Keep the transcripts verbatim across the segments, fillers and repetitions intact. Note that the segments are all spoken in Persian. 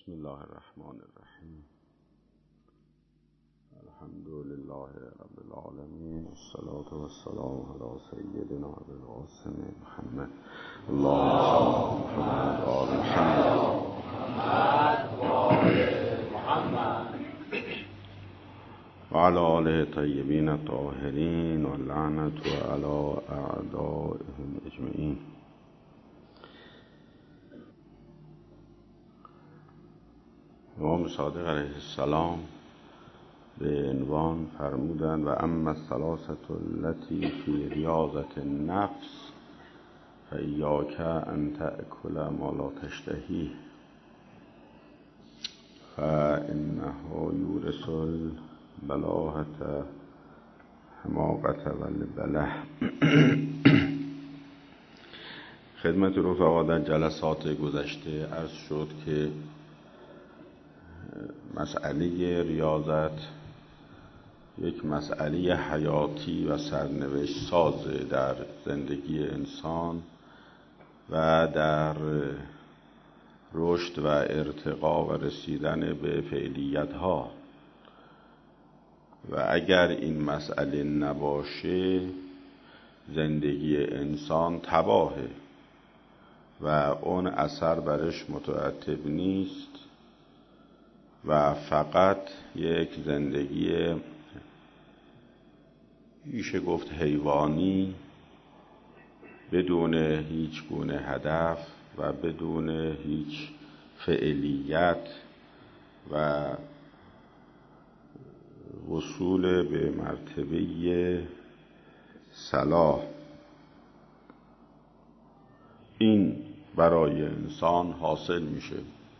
بسم الله الرحمن الرحیم. الحمد لله رب العالمین، الصلاة والسلام علی سیدنا ابی القاسم محمد. اللهم صل علی محمد و آل محمد و علی آله طیبین الطاهرین و لعنت علی اعدائهم اجمعین. امام صادق علیه السلام به عنوان فرمودند و اما الثلاثه التي فی ریاضة النفس فإیاک ان تأکل ما لا تشتهی فإنه یورث البلاهة حماقة والبله. خدمت رفقا در جلسات گذشته عرض شد که مسئله ریاضت یک مسئله حیاتی و سرنوشت ساز در زندگی انسان و در رشد و ارتقا و رسیدن به فعلیت ها، و اگر این مسئله نباشه زندگی انسان تباهه و اون اثر برش مترتب نیست و فقط یک زندگی میشه گفت حیوانی بدون هیچ گونه هدف و بدون هیچ فعلیت و وصول به مرتبه صلاح. این برای انسان حاصل میشه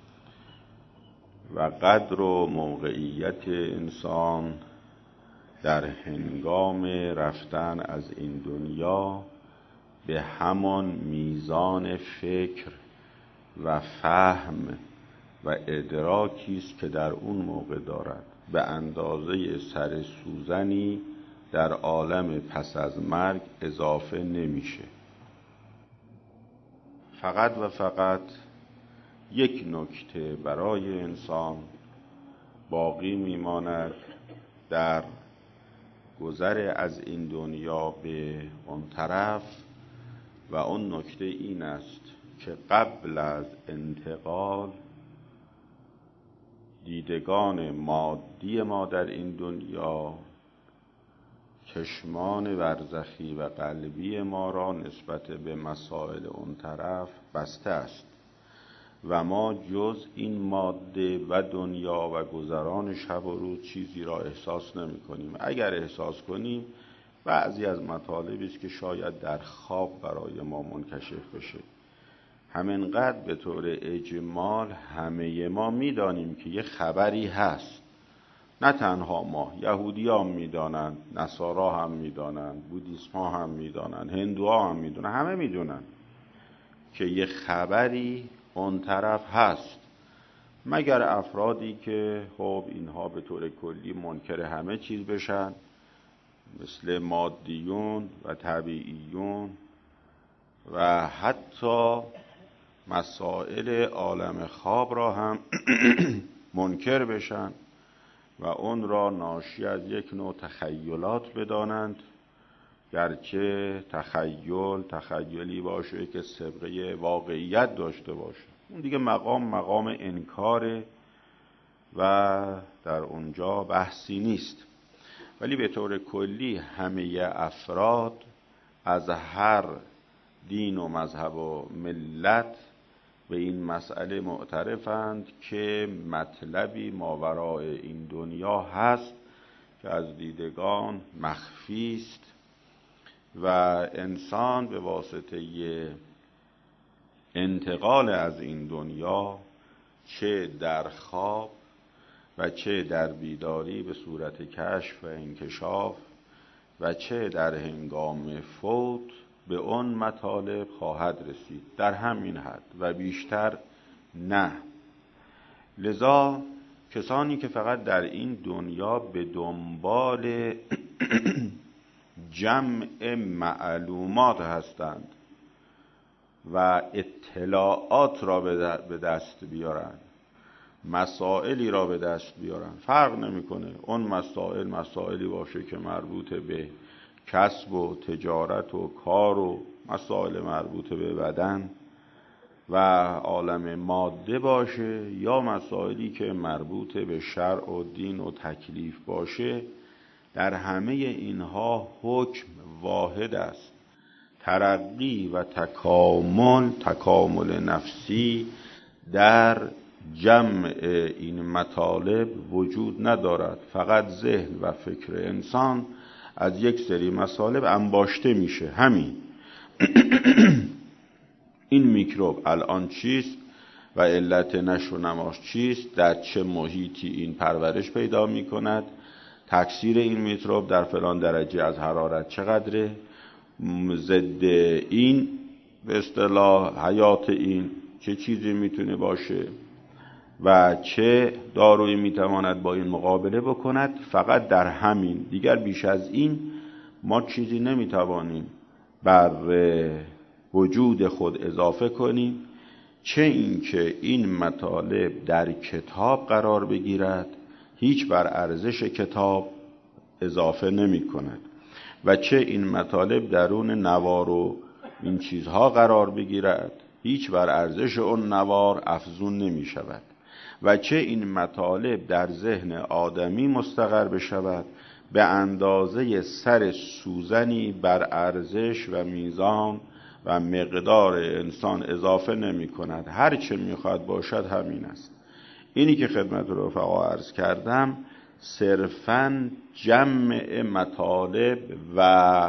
و قدر و موقعیت انسان در هنگام رفتن از این دنیا به همان میزان فکر و فهم و ادراکی است که در اون موقع دارد. به اندازه سر سوزنی در عالم پس از مرگ اضافه نمیشه. فقط و فقط یک نکته برای انسان باقی میماند در گذر از این دنیا به اون طرف، و اون نکته این است که قبل از انتقال دیدگان مادی ما در این دنیا چشمان برزخی و قلبی ما را نسبت به مسائل اون طرف بسته است و ما جز این ماده و دنیا و گذران شب و روز چیزی را احساس نمی کنیم. اگر احساس کنیم بعضی از مطالبی است که شاید در خواب برای ما منکشف بشه. همینقدر به طور اجمال همه ما می دانیم که یه خبری هست. نه تنها ما، یهودی ها هم می دانند، نصارا هم می دانند، بودیسم ها هم می دانند، هندوها هم می دانند، همه می دونند که یه خبری اون طرف هست، مگر افرادی که خب اینها به طور کلی منکر همه چیز بشن، مثل مادیون و طبیعیون و حتی مسائل عالم خواب را هم منکر بشن و اون را ناشی از یک نوع تخیلات بدانند، گرچه تخیل تخیلی باشه که سابقه واقعیت داشته باشه. اون دیگه مقام مقام انکاره و در اونجا بحثی نیست. ولی به طور کلی همه افراد از هر دین و مذهب و ملت به این مسئله معترفند که مطلبی ماوراء این دنیا هست که از دیدگان مخفی است و انسان به واسطه انتقال از این دنیا چه در خواب و چه در بیداری به صورت کشف و انکشاف و چه در هنگام فوت به اون مطالب خواهد رسید، در همین حد و بیشتر نه. لذا کسانی که فقط در این دنیا به دنبال جمع معلومات هستند و اطلاعات را به دست بیارند مسائلی را به دست بیارن. فرق نمیکنه اون مسائل مسائلی باشه که مربوط به کسب و تجارت و کار و مسائل مربوط به بدن و عالم ماده باشه، یا مسائلی که مربوط به شرع و دین و تکلیف باشه، در همه اینها حکم واحد است. ترقی و تکامل، تکامل نفسی در جمع این مطالب وجود ندارد. فقط ذهن و فکر انسان از یک سری مطالب انباشته میشه. همین این میکروب الان چیست و علت نشو و نماش چیست، در چه محیطی این پرورش پیدا میکند، تکثیر این میکروب در فلان درجه از حرارت چقدره، ضد این به اصطلاح حیات این چه چیزی میتونه باشه و چه دارویی میتواند با این مقابله بکند. فقط در همین، دیگر بیش از این ما چیزی نمیتوانیم بر وجود خود اضافه کنیم، چه اینکه این مطالب در کتاب قرار بگیرد هیچ بر ارزش کتاب اضافه نمی کند و چه این مطالب درون نوار و این چیزها قرار بگیرد هیچ بر ارزش اون نوار افزون نمی شود و چه این مطالب در ذهن آدمی مستقر بشود به اندازه سر سوزنی بر ارزش و میزان و مقدار انسان اضافه نمی کند. هر چه می خواهد باشد همین است. اینی که خدمت رفقا عرض کردم صرفاً جمع مطالب و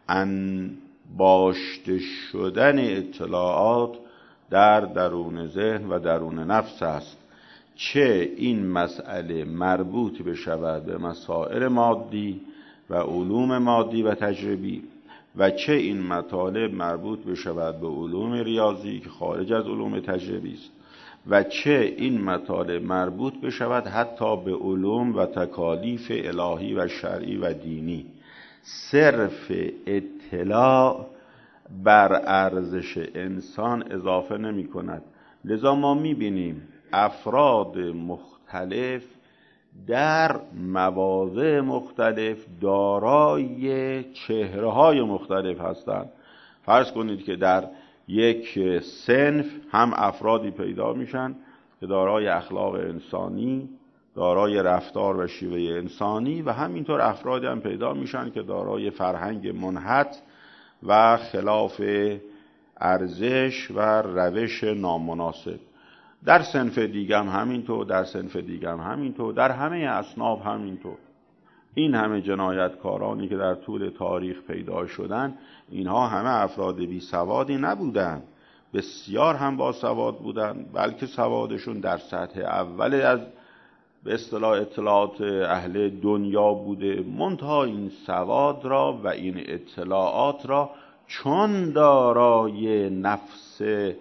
انباشته شدن اطلاعات در درون ذهن و درون نفس است. چه این مسئله مربوط بشود به مسائل مادی و علوم مادی و تجربی و چه این مطالب مربوط بشود به علوم ریاضی که خارج از علوم تجربی است و چه این مطالب مربوط بشود حتی به علوم و تکالیف الهی و شرعی و دینی. صرف اطلاع بر ارزش انسان اضافه نمی کند. لذا ما می بینیم افراد مختلف در مواضع مختلف دارای چهره‌های مختلف هستند. فرض کنید که در یک صنف هم افرادی پیدا میشن که دارای اخلاق انسانی، دارای رفتار و شیوه انسانی و همینطور افرادی هم پیدا میشن که دارای فرهنگ منحط و خلاف ارزش و روش نامناسب. در صنف دیگه هم همینطور، در صنف دیگه هم همینطور، در همه اصناف همینطور. این همه جنایتکارانی که در طول تاریخ پیدا شدن، اینها همه افراد بی سوادی نبودن، بسیار هم با سواد بودن، بلکه سوادشون در سطح اول از به اصطلاح اطلاعات اهل دنیا بوده. منتها این سواد را و این اطلاعات را چون دارای نفس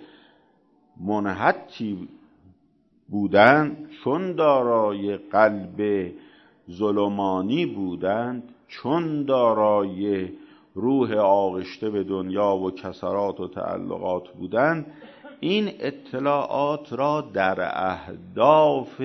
منحطی بودند، چون دارای قلب ظلمانی بودند، چون دارای روح آغشته به دنیا و کسرات و تعلقات بودند، این اطلاعات را در اهداف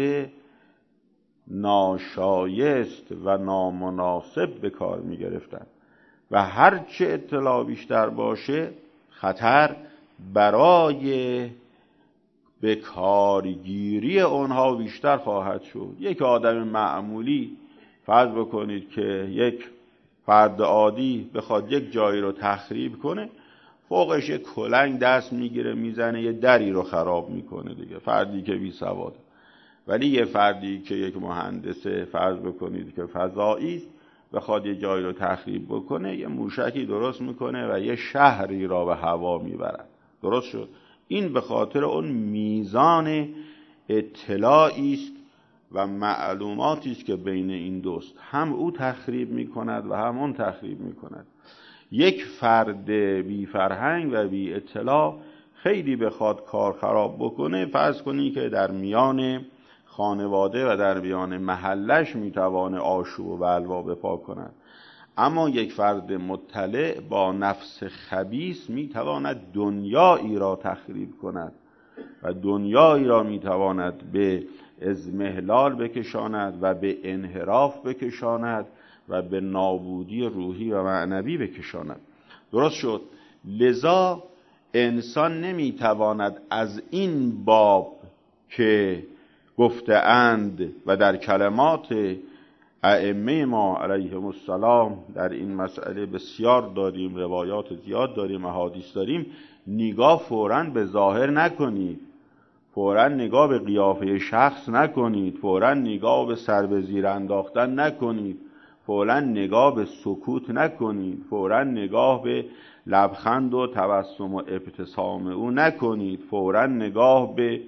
ناشایست و نامناسب به کار می گرفتند و هرچه اطلاع بیشتر باشه خطر برای به کارگیری اونها بیشتر خواهد شد. یک آدم معمولی فرض بکنید که یک فرد عادی بخواد یک جایی رو تخریب کنه، فوقش یک کلنگ دست میگیره میزنه یه دری رو خراب میکنه دیگه، فردی که بی سواده. ولی یه فردی که یک مهندس فرض بکنید که فضایی است بخواد یه جایی رو تخریب بکنه، یه موشکی درست میکنه و یه شهری را به هوا میبرد. درست شد؟ این به خاطر اون میزان اطلاعی است و معلوماتی است که بین این دوست، هم او تخریب میکند و هم اون تخریب میکند. یک فرد بی فرهنگ و بی اطلاع خیلی بخواد کار خراب بکنه، فرض کنی که در میان خانواده و در میان محلش میتوانه آشوب و بلوا بپا کند، اما یک فرد مطلع با نفس خبیث میتواند دنیایی را تخریب کند و دنیایی را میتواند به اضمحلال بکشاند و به انحراف بکشاند و به نابودی روحی و معنوی بکشاند. درست شد. لذا انسان نمیتواند از این باب که گفته‌اند و در کلمات ائمه ما علیهم السلام در این مسئله بسیار داریم، روایات زیاد داریم، احادیث داریم، نگاه فوراً به ظاهر نکنید، فوراً نگاه به قیافه شخص نکنید، فوراً نگاه به سر به زیر انداختن نکنید، فوراً نگاه به سکوت نکنید، فوراً نگاه به لبخند و تبسم و ابتسام او نکنید، فوراً نگاه به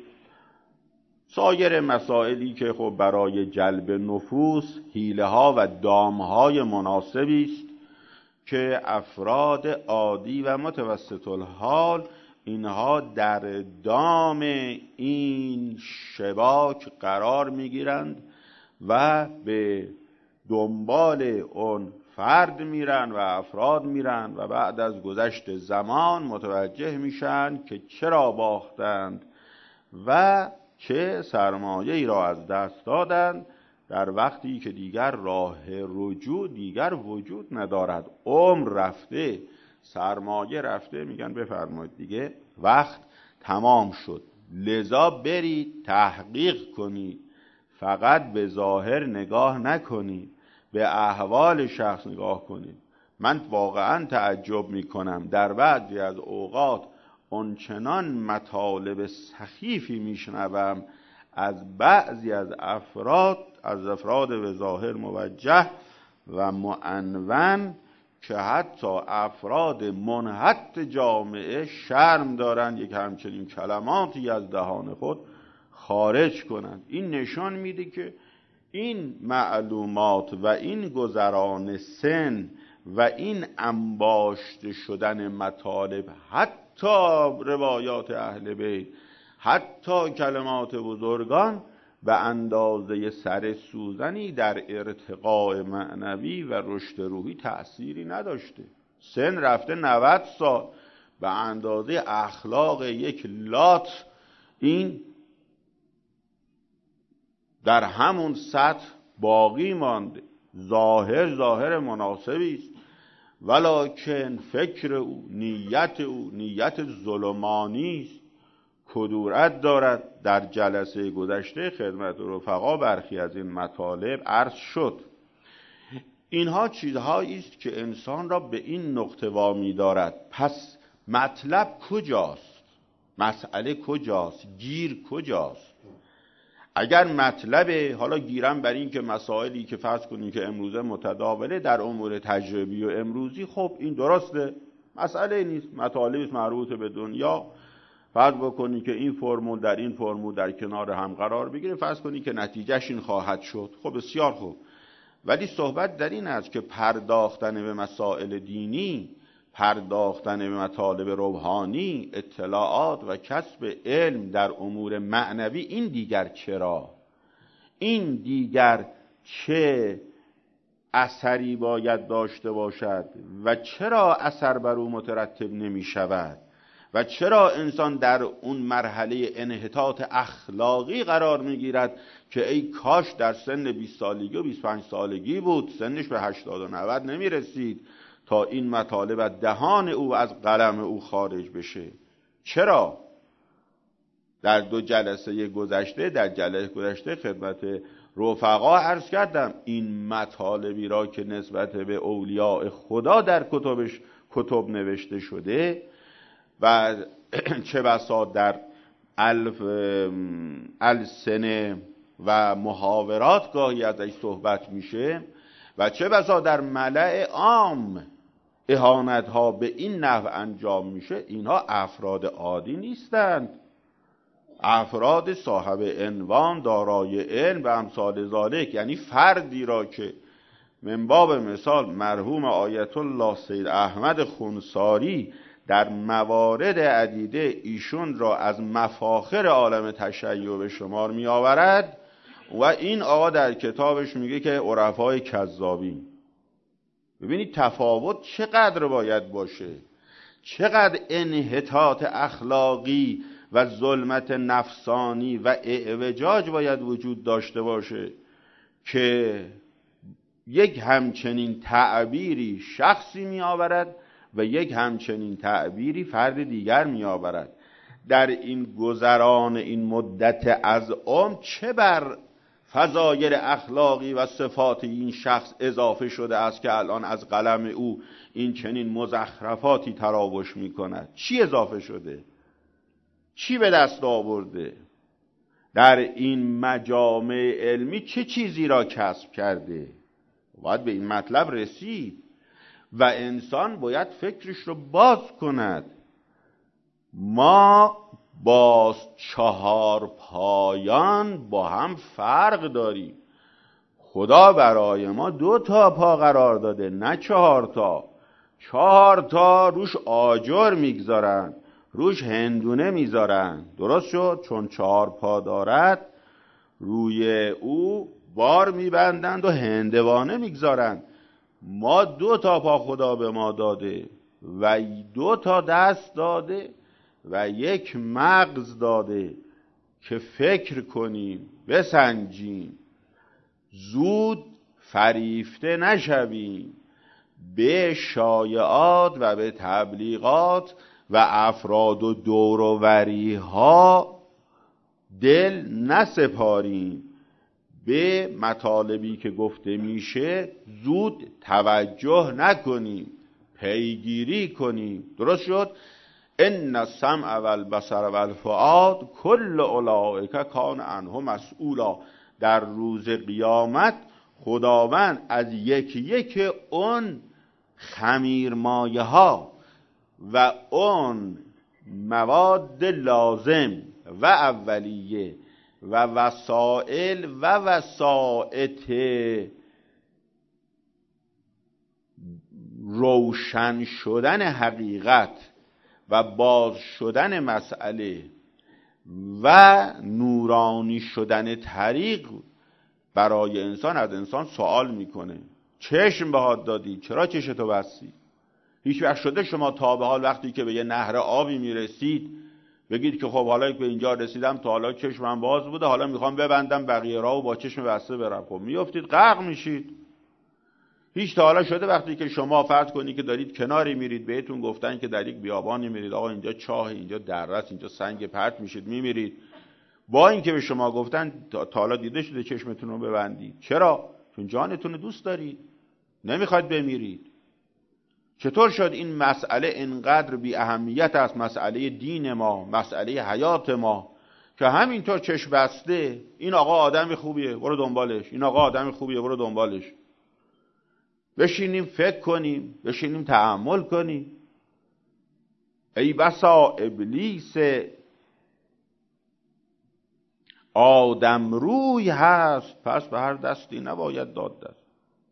سایر مسائلی که خب برای جلب نفوس حیله ها و دام های مناسبی است که افراد عادی و متوسط الحال اینها در دام این شباک قرار میگیرند و به دنبال اون فرد میرن و افراد میرن و بعد از گذشت زمان متوجه میشن که چرا باختند و چه سرمایه ای را از دست دادند در وقتی که دیگر راه رجوع دیگر وجود ندارد. عمر رفته، سرمایه رفته، میگن بفرمایید دیگه وقت تمام شد. لذا برید تحقیق کنید، فقط به ظاهر نگاه نکنید، به احوال شخص نگاه کنید. من واقعا تعجب میکنم در بعضی از اوقات اونچنان مطالب سخیفی میشنوم از بعضی از افراد از افراد به ظاهر موجه و معنون که حتی افراد منحط جامعه شرم دارند یک همچنین کلماتی از دهان خود خارج کنند. این نشان میده که این معلومات و این گذران سن و این انباشته شدن مطالب، حتی روایات اهل بیت، حتی کلمات بزرگان، به اندازه سر سوزنی در ارتقاء معنوی و رشد روحی تأثیری نداشته. سن رفته نود سال، به اندازه اخلاق یک لات این در همون سطح باقی مانده. ظاهر ظاهر مناسبی است، ولکن فکر او، نیت او نیت ظلمانی است، کدورت دارد. در جلسه گذشته خدمت رفقا برخی از این مطالب عرض شد. اینها چیزهایی است که انسان را به این نقطه وامی دارد. پس مطلب کجاست؟ مسئله کجاست؟ گیر کجاست؟ اگر مطلب، حالا گیرم بر این که مسائلی که فرض کنیم که امروزه متداوله در امور تجربی و امروزی، خب این درسته، مسئله نیست، مطالبی مربوط به دنیا. فرض بکنی که این فرمول در این فرمول در کنار هم قرار بگیره، فرض کنی که نتیجهش این خواهد شد، خب بسیار خوب. ولی صحبت در این است که پرداختن به مسائل دینی، پرداختن به مطالب روحانی، اطلاعات و کسب علم در امور معنوی، این دیگر چرا؟ این دیگر چه اثری باید داشته باشد و چرا اثر بر او مترتب نمی شود و چرا انسان در اون مرحله انحطاط اخلاقی قرار می گیرد که ای کاش در سن بیست سالگی و بیست و پنج سالگی بود، سنش به هشتاد و نود نمی رسید تا این مطالب از دهان او از قلم او خارج بشه. چرا؟ در دو جلسه گذشته در جلسه گذشته خدمت رفقا عرض کردم این مطالبی را که نسبت به اولیاء خدا در کتبش کتب نوشته شده و چه بسا در الف السنه و محاورات گاهی ازش صحبت میشه و چه بسا در ملأ عام اهانت ها به این نحو انجام میشه، اینها افراد عادی نیستند، افراد صاحب عنوان، دارای علم و امثال ذالک. یعنی فردی را که من باب مثال مرحوم آیت الله سید احمد خونساری در موارد عدیده ایشون را از مفاخر عالم تشیع به شمار می آورد و این آقا در کتابش میگه که عرفای کذابین. ببینید تفاوت چقدر باید باشه، چقدر انحطاط اخلاقی و ظلمت نفسانی و اعوجاج باید وجود داشته باشه که یک همچنین تعبیری شخصی می آورد و یک همچنین تعبیری فرد دیگر می آورد. در این گذران این مدت از عمر چه بر فضایل اخلاقی و صفات این شخص اضافه شده است که الان از قلم او این چنین مزخرفاتی تراوش می کند؟ چی اضافه شده؟ چی به دست آورده؟ در این مجامع علمی چه چیزی را کسب کرده؟ باید به این مطلب رسید و انسان باید فکرش رو باز کند. ما با چهار پایان با هم فرق داریم. خدا برای ما دو تا پا قرار داده، نه چهار تا. چهار تا روش آجر میگذارن، روش هندونه میذارن. درست شد؟ چون چهار پا دارد روی او بار میبندند و هندوانه میگذارند. ما دو تا پا خدا به ما داده و دو تا دست داده و یک مغز داده که فکر کنیم، بسنجیم، زود فریفته نشویم به شایعات و به تبلیغات و افراد و دوروری ها دل نسپاریم. به مطالبی که گفته میشه زود توجه نکنیم، پیگیری کنیم. درست شد؟ ان السمع والبصر والفؤاد کل اولئک کان عنه مسئولا. در روز قیامت خداوند از یکی یک اون خمیرمایه ها و اون مواد لازم و اولیه و وسائل و وسائط روشن شدن حقیقت و باز شدن مسئله و نورانی شدن طریق برای انسان از انسان سوال میکنه. چشم بهات دادی، چرا چشتو بستی؟ هیچ وقت شده شما تا به حال وقتی که به یه نهر آبی میرسید بگید که خب حالا که به اینجا رسیدم تا حالا چشمم باز بوده، حالا میخوام ببندم بقیه راهو با چشم بسته برم؟ خب میافتید غرق میشید. هیچ تا حالا شده وقتی که شما فرض کنید که دارید کناری میرید بهتون گفتن که در یک بیابانی میرید، آقا اینجا چاه، اینجا دره است، اینجا سنگ، پرت میشید میمیرید، با اینکه به شما گفتن تا حالا دیده شده چشمتون رو ببندید؟ چرا؟ چون جانتون رو دوست دارید، نمیخواید بمیرید. چطور شد این مسئله اینقدر بی اهمیت است، مسئله دین ما، مسئله حیات ما، که همینطور چشم بسته این آقا آدم خوبیه برو دنبالش، این آقا آدم خوبیه برو دنبالش. بشینیم فکر کنیم، بشینیم تأمل کنیم. ای بسا ابلیس آدم روی هست، پس به هر دستی نباید داد دست.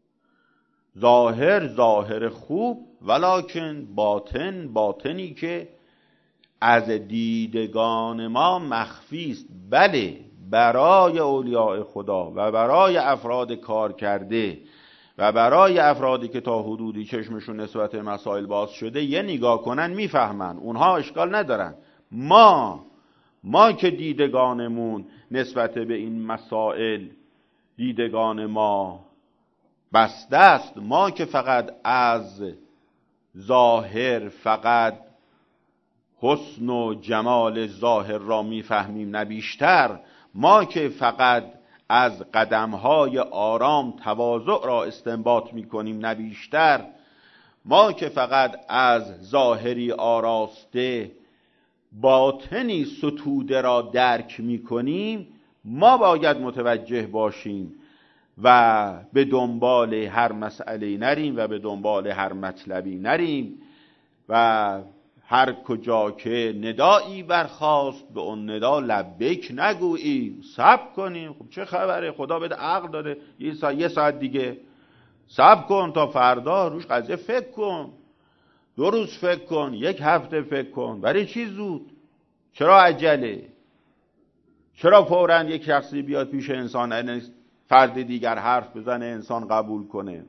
ظاهر ظاهر خوب، ولکن باطن باطنی که از دیدگان ما مخفی است. بله، برای اولیاء خدا و برای افراد کار کرده و برای افرادی که تا حدودی چشمشون نسبت مسائل باز شده یه نگاه کنن میفهمن، اونها اشکال ندارن. ما ما که دیدگانمون نسبت به این مسائل دیدگان ما بسته است، ما که فقط از ظاهر فقط حسن و جمال ظاهر را میفهمیم نه بیشتر، ما که فقط از قدمهای آرام تواضع را استنباط میکنیم نه بیشتر، ما که فقط از ظاهری آراسته باطنی ستوده را درک میکنیم، ما باید متوجه باشیم و به دنبال هر مسئله نریم و به دنبال هر مطلبی نریم و هر کجا که ندایی برخاست به اون ندا لبیک نگوییم، صبر کنیم. خب چه خبره، خدا بده عقل داده، یه ساعت, یه ساعت دیگه صبر کن تا فردا روش قضیه فکر کن، دو روز فکر کن، یک هفته فکر کن. برای چی زود؟ چرا عجله؟ چرا فوراً یک شخصی بیاد پیش انسان فرد دیگر حرف بزنه انسان قبول کنه؟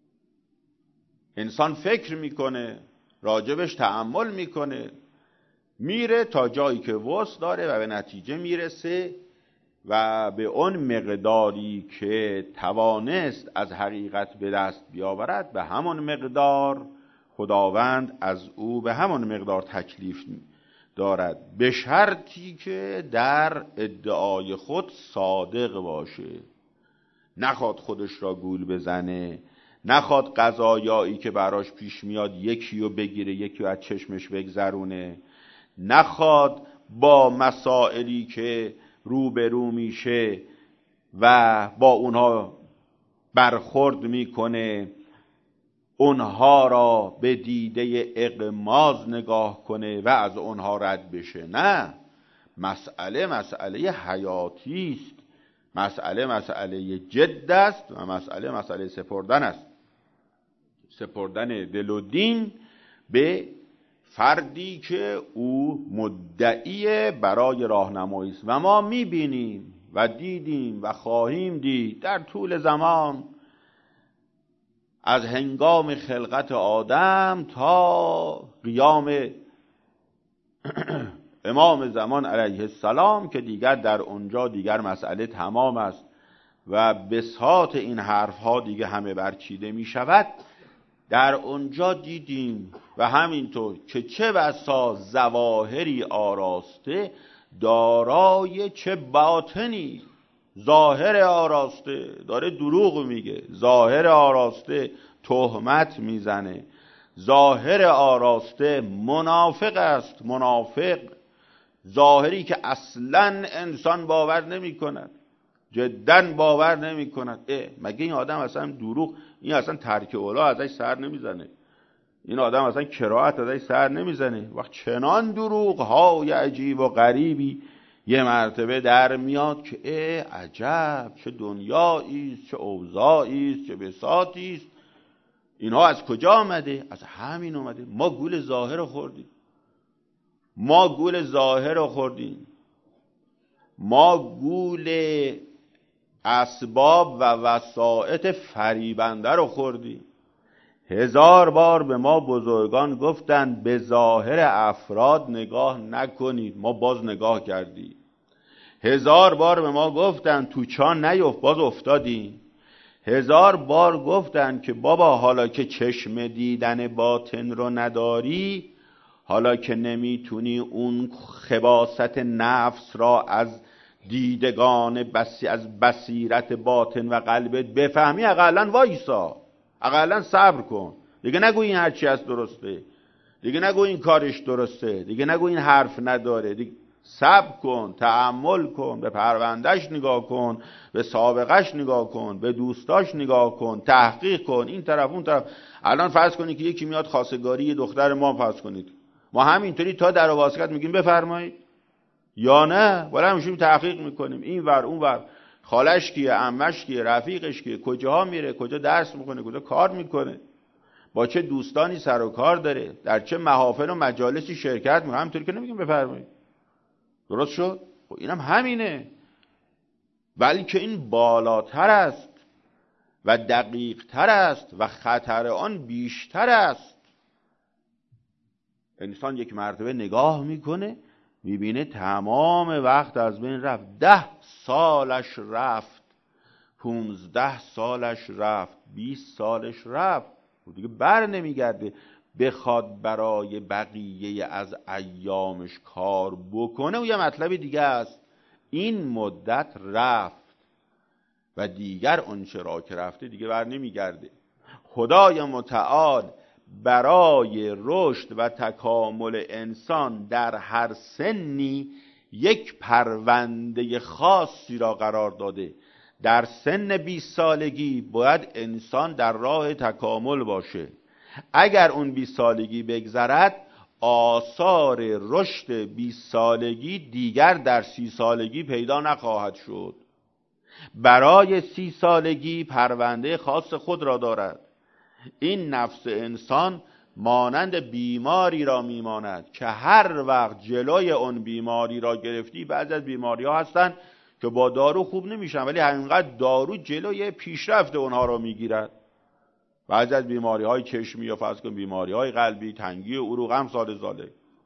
انسان فکر میکنه، راجبش تأمل میکنه، میره تا جایی که وس داره و به نتیجه میرسه و به اون مقداری که توانست از حقیقت به دست بیاورد به همون مقدار خداوند از او به همون مقدار تکلیف دارد، به شرطی که در ادعای خود صادق باشه، نخواد خودش را گول بزنه، نخواد قضایایی که براش پیش میاد یکی رو بگیره یکی رو از چشمش بگذرونه، نخواد با مسائلی که روبرو میشه و با اونها برخورد میکنه اونها را به دیده اغماض نگاه کنه و از اونها رد بشه. نه، مسئله مسئله حیاتی است، مسئله مسئله جد است و مسئله مسئله سپردن است، سپردن دل و دین به فردی که او مدعی برای راهنمایی است. و ما میبینیم و دیدیم و خواهیم دید در طول زمان، از هنگام خلقت آدم تا قیام امام زمان علیه السلام که دیگر در اونجا دیگر مسئله تمام است و بساط این حرفها دیگه همه برچیده می شود. در اونجا دیدیم و همینطور که چه بسا ظواهری آراسته دارای چه باطنی. ظاهر آراسته داره دروغ میگه، ظاهر آراسته تهمت میزنه، ظاهر آراسته منافق است، منافق ظاهری که اصلا انسان باور نمی کند، جداً باور نمی کند. اه مگه این آدم اصلا دروغ، این اصلا ترک اولا ازش سر نمیزنه، این آدم اصلا کراهت ازش سر نمیزنه. وقت چنان دروغ های عجیب و غریبی یه مرتبه در میاد که اه عجب چه دنیایی است، چه اوضاعی است، چه بساطی است. اینها از کجا آمده؟ از همین اومده. ما گول ظاهر رو خوردیم، ما گول ظاهر رو خوردیم، ما گول اسباب و وسائط فریبنده رو خوردیم. هزار بار به ما بزرگان گفتند به ظاهر افراد نگاه نکنید، ما باز نگاه کردیم. هزار بار به ما گفتند تو چاه نیفت، باز افتادیم. هزار بار گفتند که بابا حالا که چشم دیدن باطن رو نداری، حالا که نمیتونی اون خباثت نفس را از دیدگان بسی از بصیرت باطن و قلبت بفهمی، اقلن وایسا، اقلن صبر کن، دیگه نگو این هرچی هست درسته، دیگه نگو این کارش درسته، دیگه نگو این حرف نداره، دیگه صبر کن، تأمل کن، به پروندهش نگاه کن، به سابقش نگاه کن، به دوستاش نگاه کن، تحقیق کن، این طرف اون طرف. الان فرض کنی که یکی میاد خواستگاری یه دختر ما فرض کنید، ما همینطوری تا در و واسکت میگیم بفرمایید یا نه، ولی همینجوری تحقیق میکنیم این ور اون ور، خالش کیه، عمش کیه، رفیقش کیه، کجاها میره، کجا درس میکنه، کجا کار میکنه، با چه دوستانی سر و کار داره، در چه محافل و مجالسی شرکت میکنه. همینطوری که نمیگیم بفرمایید. درست شد؟ خب اینم همینه، بلکه این بالاتر است و دقیق تر است و خطر آن بیشتر است. انسان یک مرتبه نگاه میکنه میبینه تمام وقت از بین رفت، ده سالش رفت، پونزده سالش رفت، بیست سالش رفت، دیگه بر نمیگرده بخواد برای بقیه از ایامش کار بکنه. و یه مطلب دیگه است، این مدت رفت و دیگر اونچه را که رفته دیگه بر نمیگرده. خدای متعال برای رشد و تکامل انسان در هر سنی یک پرونده خاصی را قرار داده. در سن بیست سالگی باید انسان در راه تکامل باشه. اگر اون بیست سالگی بگذرد، آثار رشد بیست سالگی دیگر در سی سالگی پیدا نخواهد شد. برای سی سالگی پرونده خاص خود را دارد. این نفس انسان مانند بیماری را میماند که هر وقت جلوی اون بیماری را گرفتی، بعضی از بیماری ها هستن که با دارو خوب نمیشن ولی همینقدر دارو جلوی پیشرفت اونها را میگیرد. بعضی از بیماری های چشمی یا فرض کن بیماری های قلبی، تنگی عروق، هم سال ساله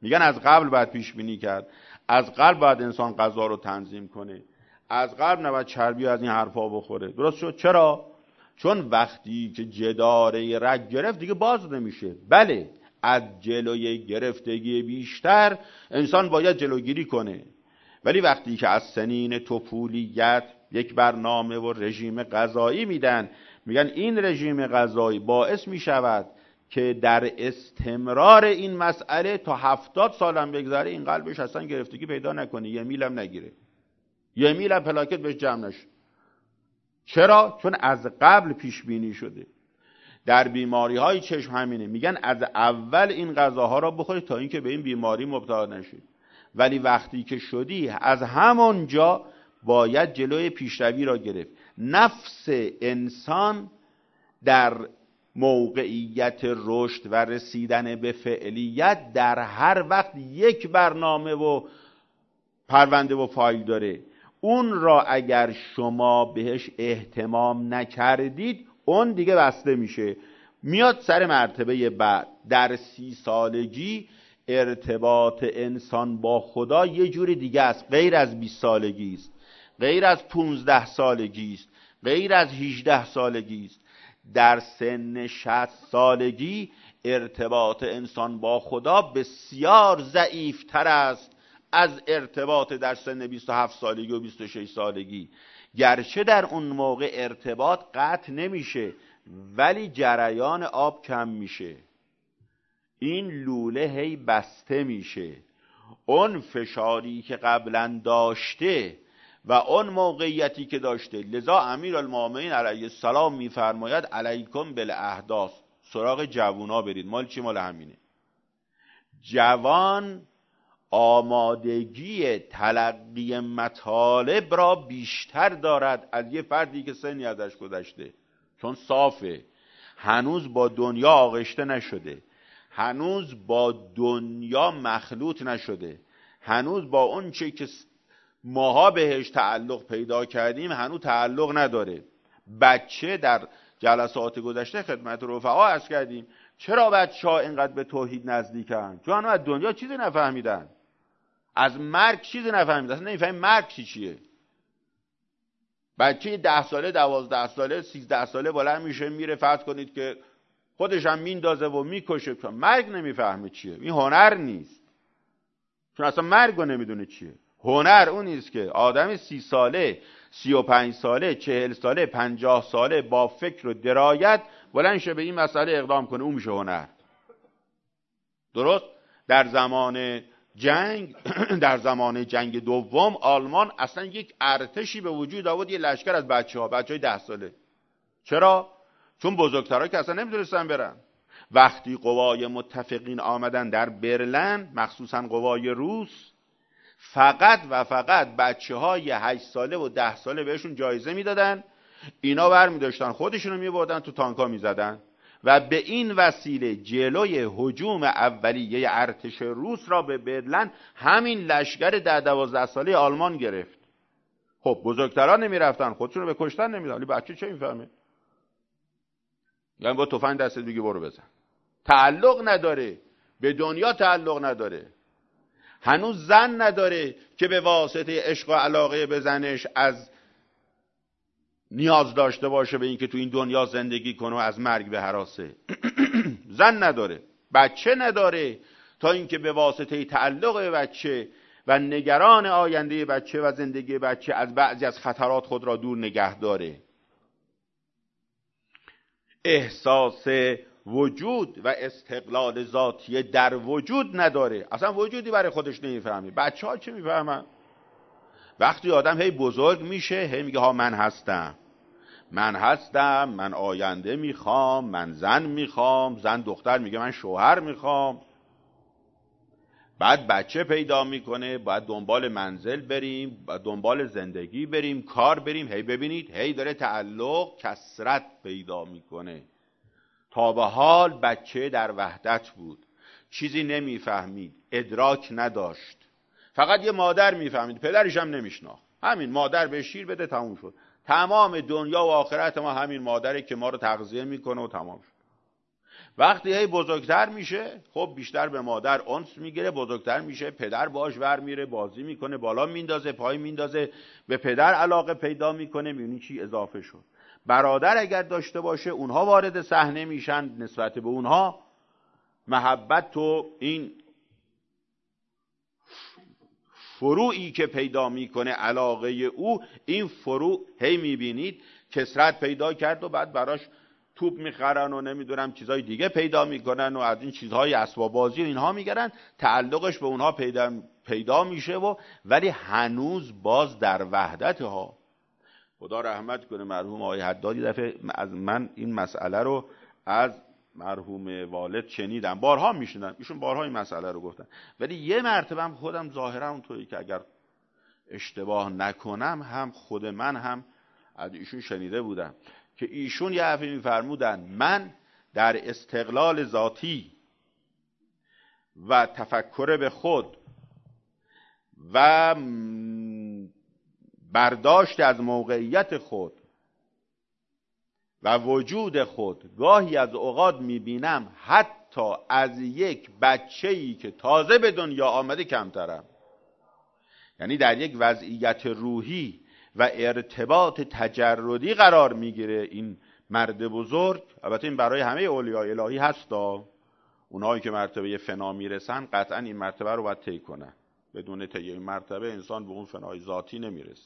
میگن از قبل باید پیش بینی کرد، از قبل باید انسان غذا رو تنظیم کنه، از قبل نباید چربی از این حرفا بخوره. درست شد؟ چرا؟ چون وقتی که جداره رگ گرفت دیگه باز نمیشه. بله، از جلوی گرفتگی بیشتر انسان باید جلوگیری کنه، ولی وقتی که از سنین طفولیت یک برنامه و رژیم غذایی میدن، میگن این رژیم غذایی باعث میشود که در استمرار این مسئله تا هفتاد سالم بگذره این قلبش اصلا گرفتگی پیدا نکنه، یه میلم نگیره، یه میلم پلاکت بهش جمع نشه. چرا؟ چون از قبل پیش بینی شده. در بیماری های چشم همینه، میگن از اول این غذاها را بخورید تا اینکه به این بیماری مبتلا نشید، ولی وقتی که شدی از همونجا باید جلوی پیشروی را گرفت. نفس انسان در موقعیت رشد و رسیدن به فعلیت در هر وقت یک برنامه و پرونده و فایل داره. اون را اگر شما بهش اهتمام نکردید اون دیگه بسته میشه، میاد سر مرتبه بعد. در سی سالگی ارتباط انسان با خدا یه جوری دیگه است، غیر از بیست سالگی است، غیر از پونزده سالگی است، غیر از هجده سالگی است. در سن شصت سالگی ارتباط انسان با خدا بسیار ضعیف‌تر است از ارتباط در سن بیست و هفت سالگی و بیست و شش سالگی. گرچه در اون موقع ارتباط قطع نمیشه ولی جریان آب کم میشه، این لوله هی بسته میشه، اون فشاری که قبلا داشته و اون موقعیتی که داشته. لذا امیرالمومنین علیه السلام میفرماید علیکم بالاحداث، سراغ جوونا برید. مال چی؟ مال همینه. جوان آمادگی تلقی مطالب را بیشتر دارد از یه فردی که سنی ازش گذشته، چون صافه، هنوز با دنیا آغشته نشده، هنوز با دنیا مخلوط نشده، هنوز با اون چی که ماها بهش تعلق پیدا کردیم هنوز تعلق نداره. بچه در جلسات گذشته خدمت رفقا عرض کردیم چرا بچه‌ها اینقدر به توحید نزدیکن؟ چون هنوز از دنیا چیزی نفهمیدن، از مرگ چیزی نفهمیدن، اصلا نمیفهمن مرگ چی چیه. بچه ده ساله، دوازده ساله، سیزده ساله بلند میشه میره، فرض کنید که خودش هم میندازه و میکشه، چون مرگ نمیفهمه چیه. این هنر نیست، چون اصلا مرگ رو نمیدونه چیه. هنر اون نیست که آدم سی ساله، سی و پنج ساله، چهل ساله، پنجاه ساله با فکر و درایت بلند شه به این مسئله اقدام کنه، اون میشه هنر. درست؟ در زمان جنگ در زمان جنگ دوم آلمان اصلا یک ارتشی به وجود آورد، یه لشکر از بچه ها بچه های ده ساله. چرا؟ چون بزرگترها که اصلا نمیدونستن برن. وقتی قوای متفقین آمدن در برلن، مخصوصا قوای روس، فقط و فقط بچه های هشت ساله و ده ساله بهشون جایزه میدادن، اینا برمی داشتن خودشونو میبردن تو تانکا میزدن و به این وسیله جلوی هجوم اولیه ارتش روس را به برلن همین لشکر ده دوازده ساله آلمان گرفت. خب بزرگتران نمیرفتن، خودشونو به کشتن نمیدن، ولی بچه چه میفهمه؟ یعنی با تفنگ دستت بگی برو بزن. تعلق نداره، به دنیا تعلق نداره، هنوز زن نداره که به واسطه عشق و علاقه به زنش از نیاز داشته باشه به این که تو این دنیا زندگی کنه و از مرگ به هراسه. زن نداره، بچه نداره تا اینکه به واسطه تعلق به بچه و نگران آینده بچه و زندگی بچه از بعضی از خطرات خود را دور نگه داره. احساس وجود و استقلال ذاتی در وجود نداره، اصلا وجودی برای خودش نمیفهمه. بچه ها چه میفهمن؟ وقتی آدم هی بزرگ میشه هی میگه ها من هستم، من هستم، من آینده میخوام، من زن میخوام، زن دختر میگه من شوهر میخوام. بعد بچه پیدا میکنه، باید دنبال منزل بریم، باید دنبال زندگی بریم، کار بریم. هی ببینید هی داره تعلق کثرت پیدا میکنه. تا به حال بچه در وحدت بود، چیزی نمیفهمید، ادراک نداشت، فقط یه مادر میفهمید، پدرش هم نمیشناخت. همین مادر به شیر بده تموم شد. تمام دنیا و آخرت ما همین مادره که ما رو تغذیه میکنه و تمام شد. وقتی هی بزرگتر میشه خب بیشتر به مادر انس میگیره، بزرگتر میشه پدر باش ور میره، بازی میکنه، بالا میندازه، پای میندازه، به پدر علاقه پیدا میکنه، میبینی چی اضافه شد. برادر اگر داشته باشه اونها وارد صحنه میشن، نسبت به اونها محبت و این فروعی که پیدا میکنه علاقه او، این فروع هی میبینید کثرت پیدا کرد و بعد براش توپ میخرن و نمیدونم چیزای دیگه پیدا میکنن و از این چیزهای اسباب بازی و اینها میگرن، تعلقش به اونها پیدا پیدا میشه و ولی هنوز باز در وحدت ها. خدا رحمت کنه مرحوم آقای حدادی دفعه از من این مسئله رو از مرحوم والد شنیدم، بارها میشنیدم، ایشون بارها این مسئله رو گفتن، ولی یه مرتبه هم خودم ظاهرا اونطوری که اگر اشتباه نکنم هم خود من هم از ایشون شنیده بودم که ایشون یه دفعه میفرمودن من در استقلال ذاتی و تفکر به خود و برداشت از موقعیت خود و وجود خود گاهی از اوقات میبینم حتی از یک بچه‌ای که تازه به دنیا آمده کمترم. یعنی در یک وضعیت روحی و ارتباط تجردی قرار میگیره این مرد بزرگ. البته این برای همه اولیاء الهی هستا، اونهایی که مرتبه فنا میرسن قطعا این مرتبه رو باید طی کنن، بدون طی این مرتبه انسان به اون فنای ذاتی نمیرسه.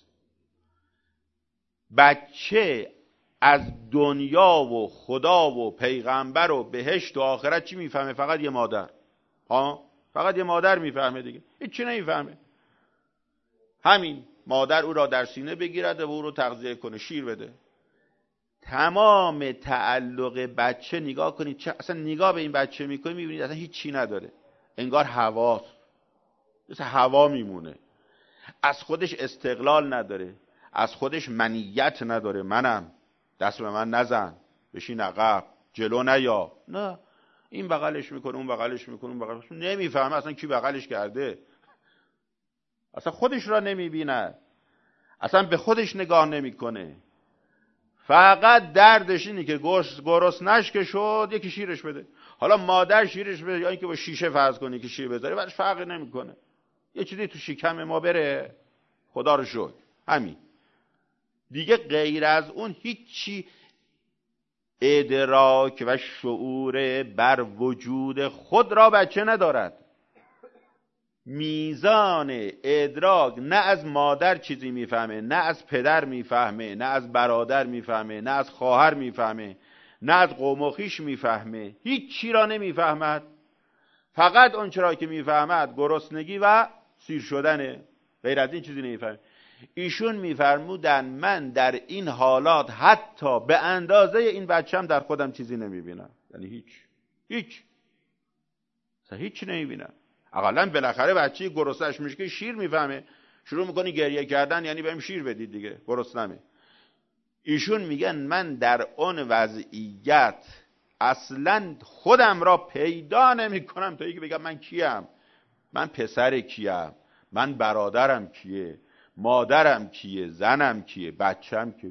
بچه از دنیا و خدا و پیغمبر و بهشت و آخرت چی میفهمه؟ فقط یه مادر. ها فقط یه مادر میفهمه دیگه، هیچ چی نمیفهمه. همین مادر او را در سینه بگیرد و او رو تغذیه کنه، شیر بده. تمام تعلق بچه نگاه کنید، چه اصلا نگاه به این بچه میکنید میبینید اصلا هیچ چی نداره، انگار هواست، مثل هوا میمونه، از خودش استقلال نداره، از خودش منیت نداره، منم، دست به من نزن، بشین عقب، جلو نیا، نه، این بغلش میکنه اون بغلش میکنه اون بغلش میکنه، نمیفهمه اصلا کی بغلش کرده، اصلا خودش را نمیبینه، اصلا به خودش نگاه نمیکنه، فقط دردش اینه که گرسنش که شد یکی شیرش بده. حالا مادر شیرش بده یا اینکه با شیشه فرض کنی که شیر بذاره، بعدش فرقی نمیکنه، یه چیزی تو شکم ما بره، خدا رو شکر، همین دیگه. غیر از اون هیچی ادراک و شعور بر وجود خود را بچه ندارد. میزان ادراک نه از مادر چیزی میفهمه، نه از پدر میفهمه، نه از برادر میفهمه، نه از خواهر میفهمه، نه از قوم و خویش میفهمه، هیچ چی را نمیفهمد. فقط اون چرا که میفهمد گرسنگی و سیر شدنه، غیر از این چیزی نمیفهمه. ایشون میفرمودن من در این حالات حتی به اندازه این بچم در خودم چیزی نمیبینم، یعنی هیچ هیچ هیچ نمیبینم. اقلا بالاخره بچه گرسنه‌اش میشه که شیر میفهمه، شروع میکنی گریه کردن، یعنی بهم شیر بدید دیگه، گرسنمه. ایشون میگن من در اون وضعیت اصلا خودم را پیدا نمیکنم تا اینکه بگم من کیم، من پسر کیم، من برادرم کیه، مادرم کیه، زنم کیه، بچم کیه،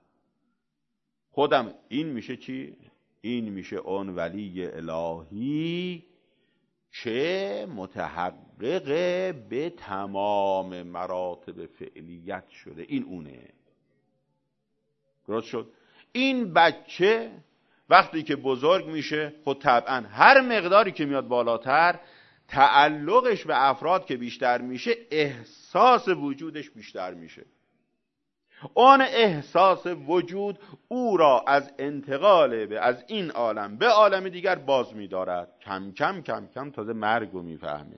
خودم. این میشه چی؟ این میشه اون ولی الهی که متحقق به تمام مراتب فعلیت شده. این اونه، درست شد؟ این بچه وقتی که بزرگ میشه خود طبعا هر مقداری که میاد بالاتر تعلقش به افراد که بیشتر میشه احساس وجودش بیشتر میشه. اون احساس وجود او را از انتقال به از این عالم به عالم دیگر باز می‌دارد. کم کم کم کم تازه مرگ رو میفهمه،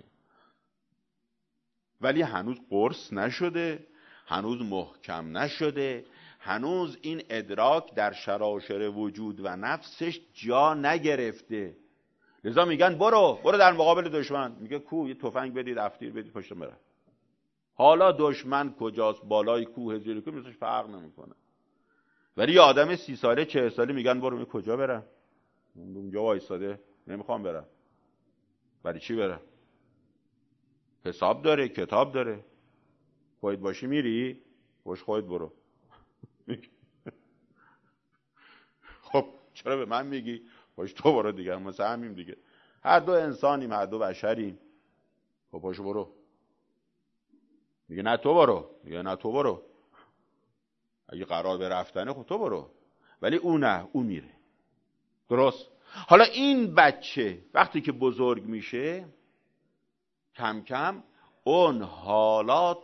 ولی هنوز قرص نشده، هنوز محکم نشده، هنوز این ادراک در شراشر وجود و نفسش جا نگرفته. لذا میگن برو برو در مقابل دشمن، میگه کو، یه تفنگ بدید، افطیر بدید، پشت بره. حالا دشمن کجاست، بالای کوه، زیر کوه، مثلش فرق نمیکنه. ولی یه آدم سی ساله چهل ساله میگن برو، می کجا برم؟ اونجا وایساده، نمیخوام برم. برای چی برم؟ حساب داره، کتاب داره. خودت باشی میری، باش خودت برو. خب چرا به من میگی؟ پاش تو برو دیگه، مثلا همین دیگه، هر دو انسانیم، هر دو بشریم، خب پاشو برو. میگه نه تو برو، میگه نه تو برو، اگه قرار به رفتنه خب تو برو، ولی او نه، او میره. درست؟ حالا این بچه وقتی که بزرگ میشه کم کم اون حالات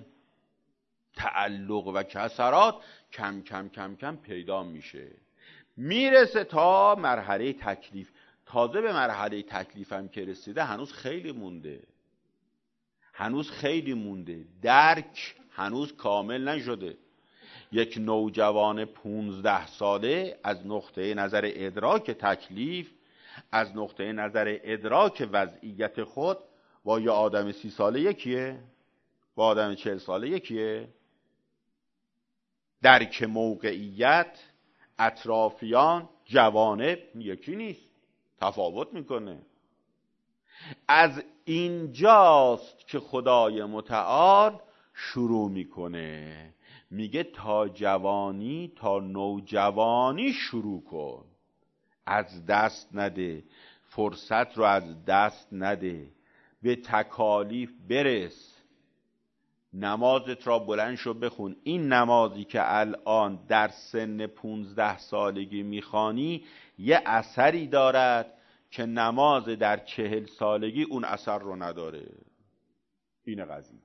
تعلق و کسرات کم کم کم کم پیدا میشه، میرسه تا مرحله تکلیف. تازه به مرحله تکلیف هم که رسیده هنوز خیلی مونده، هنوز خیلی مونده، درک هنوز کامل نشده. یک نوجوان پونزده ساله از نقطه نظر ادراک تکلیف، از نقطه نظر ادراک وضعیت خود با یه آدم سی ساله یکیه؟ با آدم چهل ساله یکیه؟ درک موقعیت، اطرافیان، جوانب یکی نیست، تفاوت میکنه. از اینجاست که خدای متعال شروع میکنه، میگه تا جوانی، تا نوجوانی شروع کن، از دست نده، فرصت رو از دست نده، به تکالیف برس. نمازت را بلند شو بخون. این نمازی که الان در سن پونزده سالگی میخوانی یه اثری دارد که نماز در چهل سالگی اون اثر رو نداره. این قضیه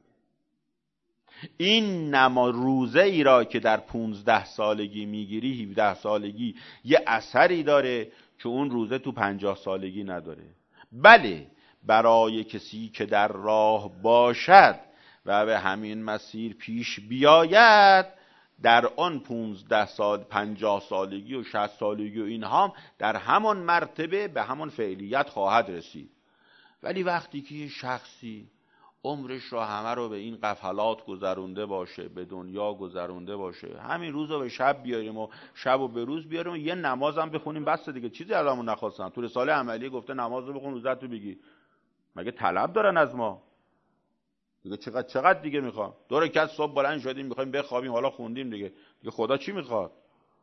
این نما روزه ای را که در پونزده سالگی میگیری، هفده سالگی، یه اثری داره که اون روزه تو پنجاه سالگی نداره. بله، برای کسی که در راه باشد و به همین مسیر پیش بیاید، در آن پونزده سال، پنجاه سالگی و شصت سالگی و اینها هم در همان مرتبه به همان فعلیت خواهد رسید. ولی وقتی که شخصی عمرش رو همه رو به این غفلات گذرونده باشه، به دنیا گذرونده باشه، همین روز رو به شب بیاریم و شب رو به روز بیاریم و یه نماز هم بخونیم بس دیگه، چیزی ازمون نخواستن. تو رساله عملیه گفته نماز رو بخون، روزت رو بگی. مگه طلب دارن از ما؟ دیگه چقدر چقدر دیگه میخوام؟ دو رکعت صبح بلند شدیم میخوایم بخوابیم، حالا خوندیم دیگه، دیگه خدا چی میخواد؟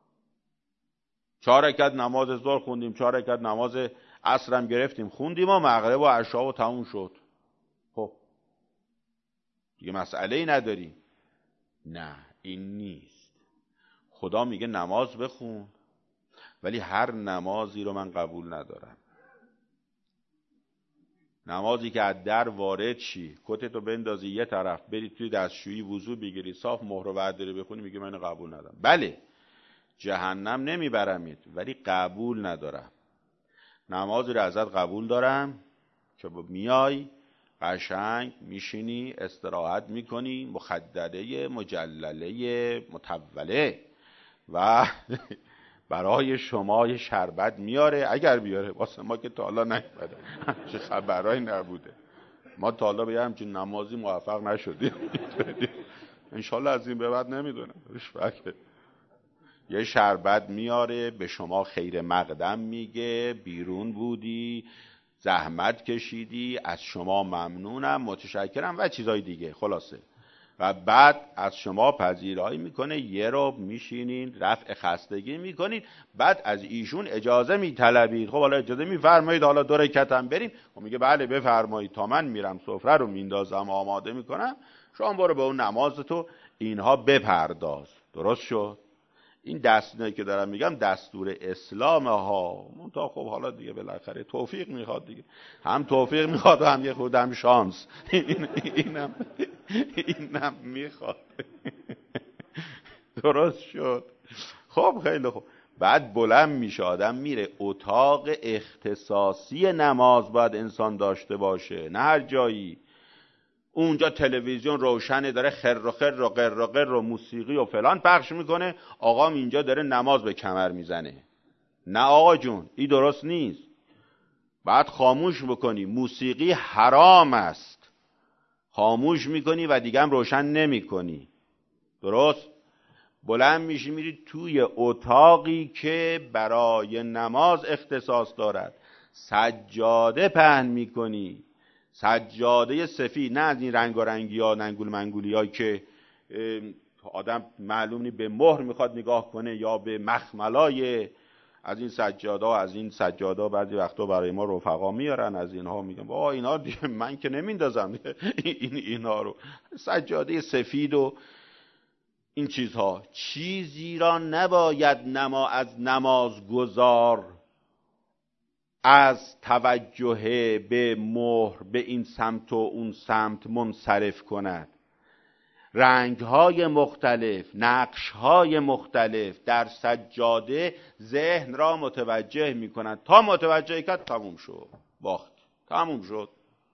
چهار رکعت نماز ظهر خوندیم، چهار رکعت نماز عصر هم گرفتیم خوندیم و مغرب و عشا و تموم شد. خب دیگه مسئله ای نداری. نه، این نیست. خدا میگه نماز بخون، ولی هر نمازی رو من قبول ندارم. نمازی که از در وارد شی، کتتو بندازی یه طرف، بری توی دستشویی وضو بگیری، صاف مهر و وعده رو بخونی، میگه من قبول ندارم. بله، جهنم نمیبرمت، ولی قبول ندارم. نمازی رو ازت قبول دارم که میای قشنگ میشینی، استراحت میکنی، مخدره مجلله مطوله و برای شما یه شربت میاره، اگر بیاره، واسه ما که تا حالا نیومده، چه خبرایی نبوده، ما تا حالا به همچین نمازی موفق نشدیم. انشالله از این به بعد نمیدونم. یه شربت میاره به شما، خیر مقدم میگه، بیرون بودی، زحمت کشیدی، از شما ممنونم، متشکرم و چیزای دیگه. خلاصه و بعد از شما پذیرایی میکنه، یه رو میشینین، رفع خستگی میکنین، بعد از ایشون اجازه میطلبید. خب حالا اجازه میفرمایید حالا دو رکعت هم بریم؟ خب میگه بله بفرمایید، تا من میرم سفره رو میندازم آماده میکنم، شما برو به اون نمازتو اینها بپرداز. درست شد؟ این دستوری که دارم میگم دستور اسلام ها، منتها خب حالا دیگه بالاخره توفیق میخواد دیگه، هم توفیق میخواد و هم یه خودم شانس. این اینم اینم میخواد. درست شد؟ خب خیلی خوب. بعد بلند میشه، آدم میره اتاق اختصاصی نماز باید انسان داشته باشه، نه هر جایی. اونجا تلویزیون روشنه، داره خر و خر و قر و قر و موسیقی و فلان پخش میکنه، آقام اینجا داره نماز به کمر میزنه. نه آقا جون، این درست نیست. بعد خاموش بکنی، موسیقی حرام است، خاموش میکنی و دیگه هم روشن نمیکنی. درست؟ بلند میشی میری توی اتاقی که برای نماز اختصاص دارد، سجاده پهن میکنی، سجاده سفید، نه از این رنگارنگی ها، ننگول منگولی هایی که آدم معلوم نی به مهر میخواد نگاه کنه یا به مخملای از این سجاده ها از این سجاده ها بعضی وقتا برای ما رفقا میارن، از اینها میگن با اینا دیگه من که نمیندازم این اینا رو، سجاده سفید و این چیزها. چیزی را نباید نما از نماز گذار از توجه به مهر به این سمت و اون سمت منصرف کند. رنگ‌های مختلف، نقش‌های مختلف در سجاده ذهن را متوجه می‌کنند. تا متوجه کرد تموم شد، باخت، تموم شد.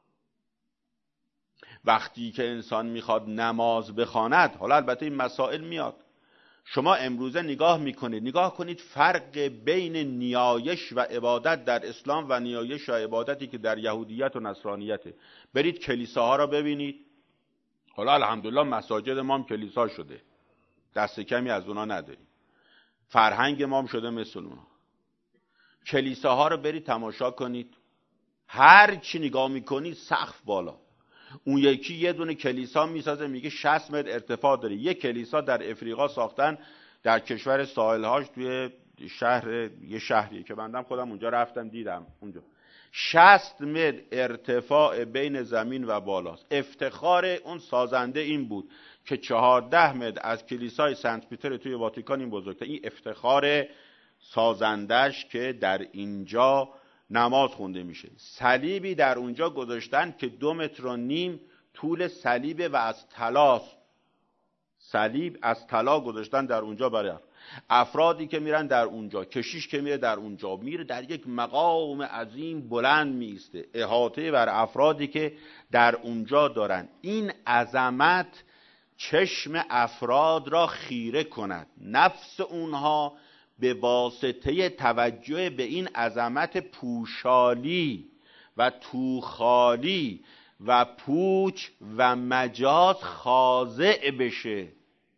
وقتی که انسان میخواد نماز بخواند، حالا البته این مسائل میاد، شما امروزه نگاه میکنید، نگاه کنید فرق بین نیایش و عبادت در اسلام و نیایش و عبادتی که در یهودیت و نصرانیته. برید کلیساها را ببینید. حالا الحمدلله مساجد ما هم کلیسا شده، دست کمی از اونا نداریم، فرهنگ ما هم شده مثل اونا. کلیساها رو برید تماشا کنید، هر چی نگاه میکنید سقف بالا. اون یکی یه دونه کلیسا میسازه میگه شصت متر ارتفاع داره. یک کلیسا در افریقا ساختن، در کشور ساحلهاش، توی شهر، یه شهریه که بندم خودم اونجا رفتم دیدم اونجا شصت متر ارتفاع بین زمین و بالاست. افتخار اون سازنده این بود که چهارده متر از کلیسای سنت پیتر توی واتیکان این بزرگتر. این افتخار سازندش که در اینجا نماز خونده میشه. صلیبی در اونجا گذاشتن که دو متر و نیم طول صلیب و از طلاست. صلیب از طلا گذاشتن در اونجا برای افرادی که میرن در اونجا، کشیش که میره در اونجا، میره در یک مقام عظیم بلند میسته، احاطه بر افرادی که در اونجا دارن. این عظمت چشم افراد را خیره کند، نفس اونها به واسطه توجه به این عظمت پوشالی و توخالی و پوچ و مجاز خاضع بشه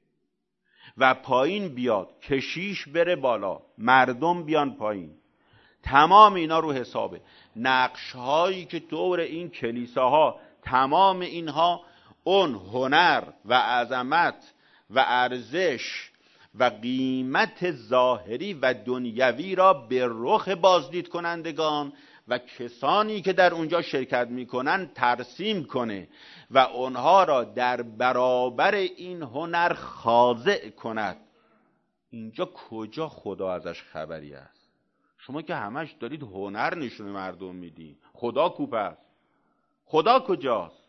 و پایین بیاد. کشیش بره بالا، مردم بیان پایین، تمام اینا رو حسابه. نقش هایی که دور این کلیساها، تمام اینها اون هنر و عظمت و ارزش و قیمت ظاهری و دنیوی را به رخ بازدید کنندگان و کسانی که در اونجا شرکت میکنن ترسیم کنه و اونها را در برابر این هنر خاضع کند. اینجا کجا خدا ازش خبری است؟ شما که همش دارید هنر نشون مردم میدین، خدا کوپ است؟ خدا کجاست؟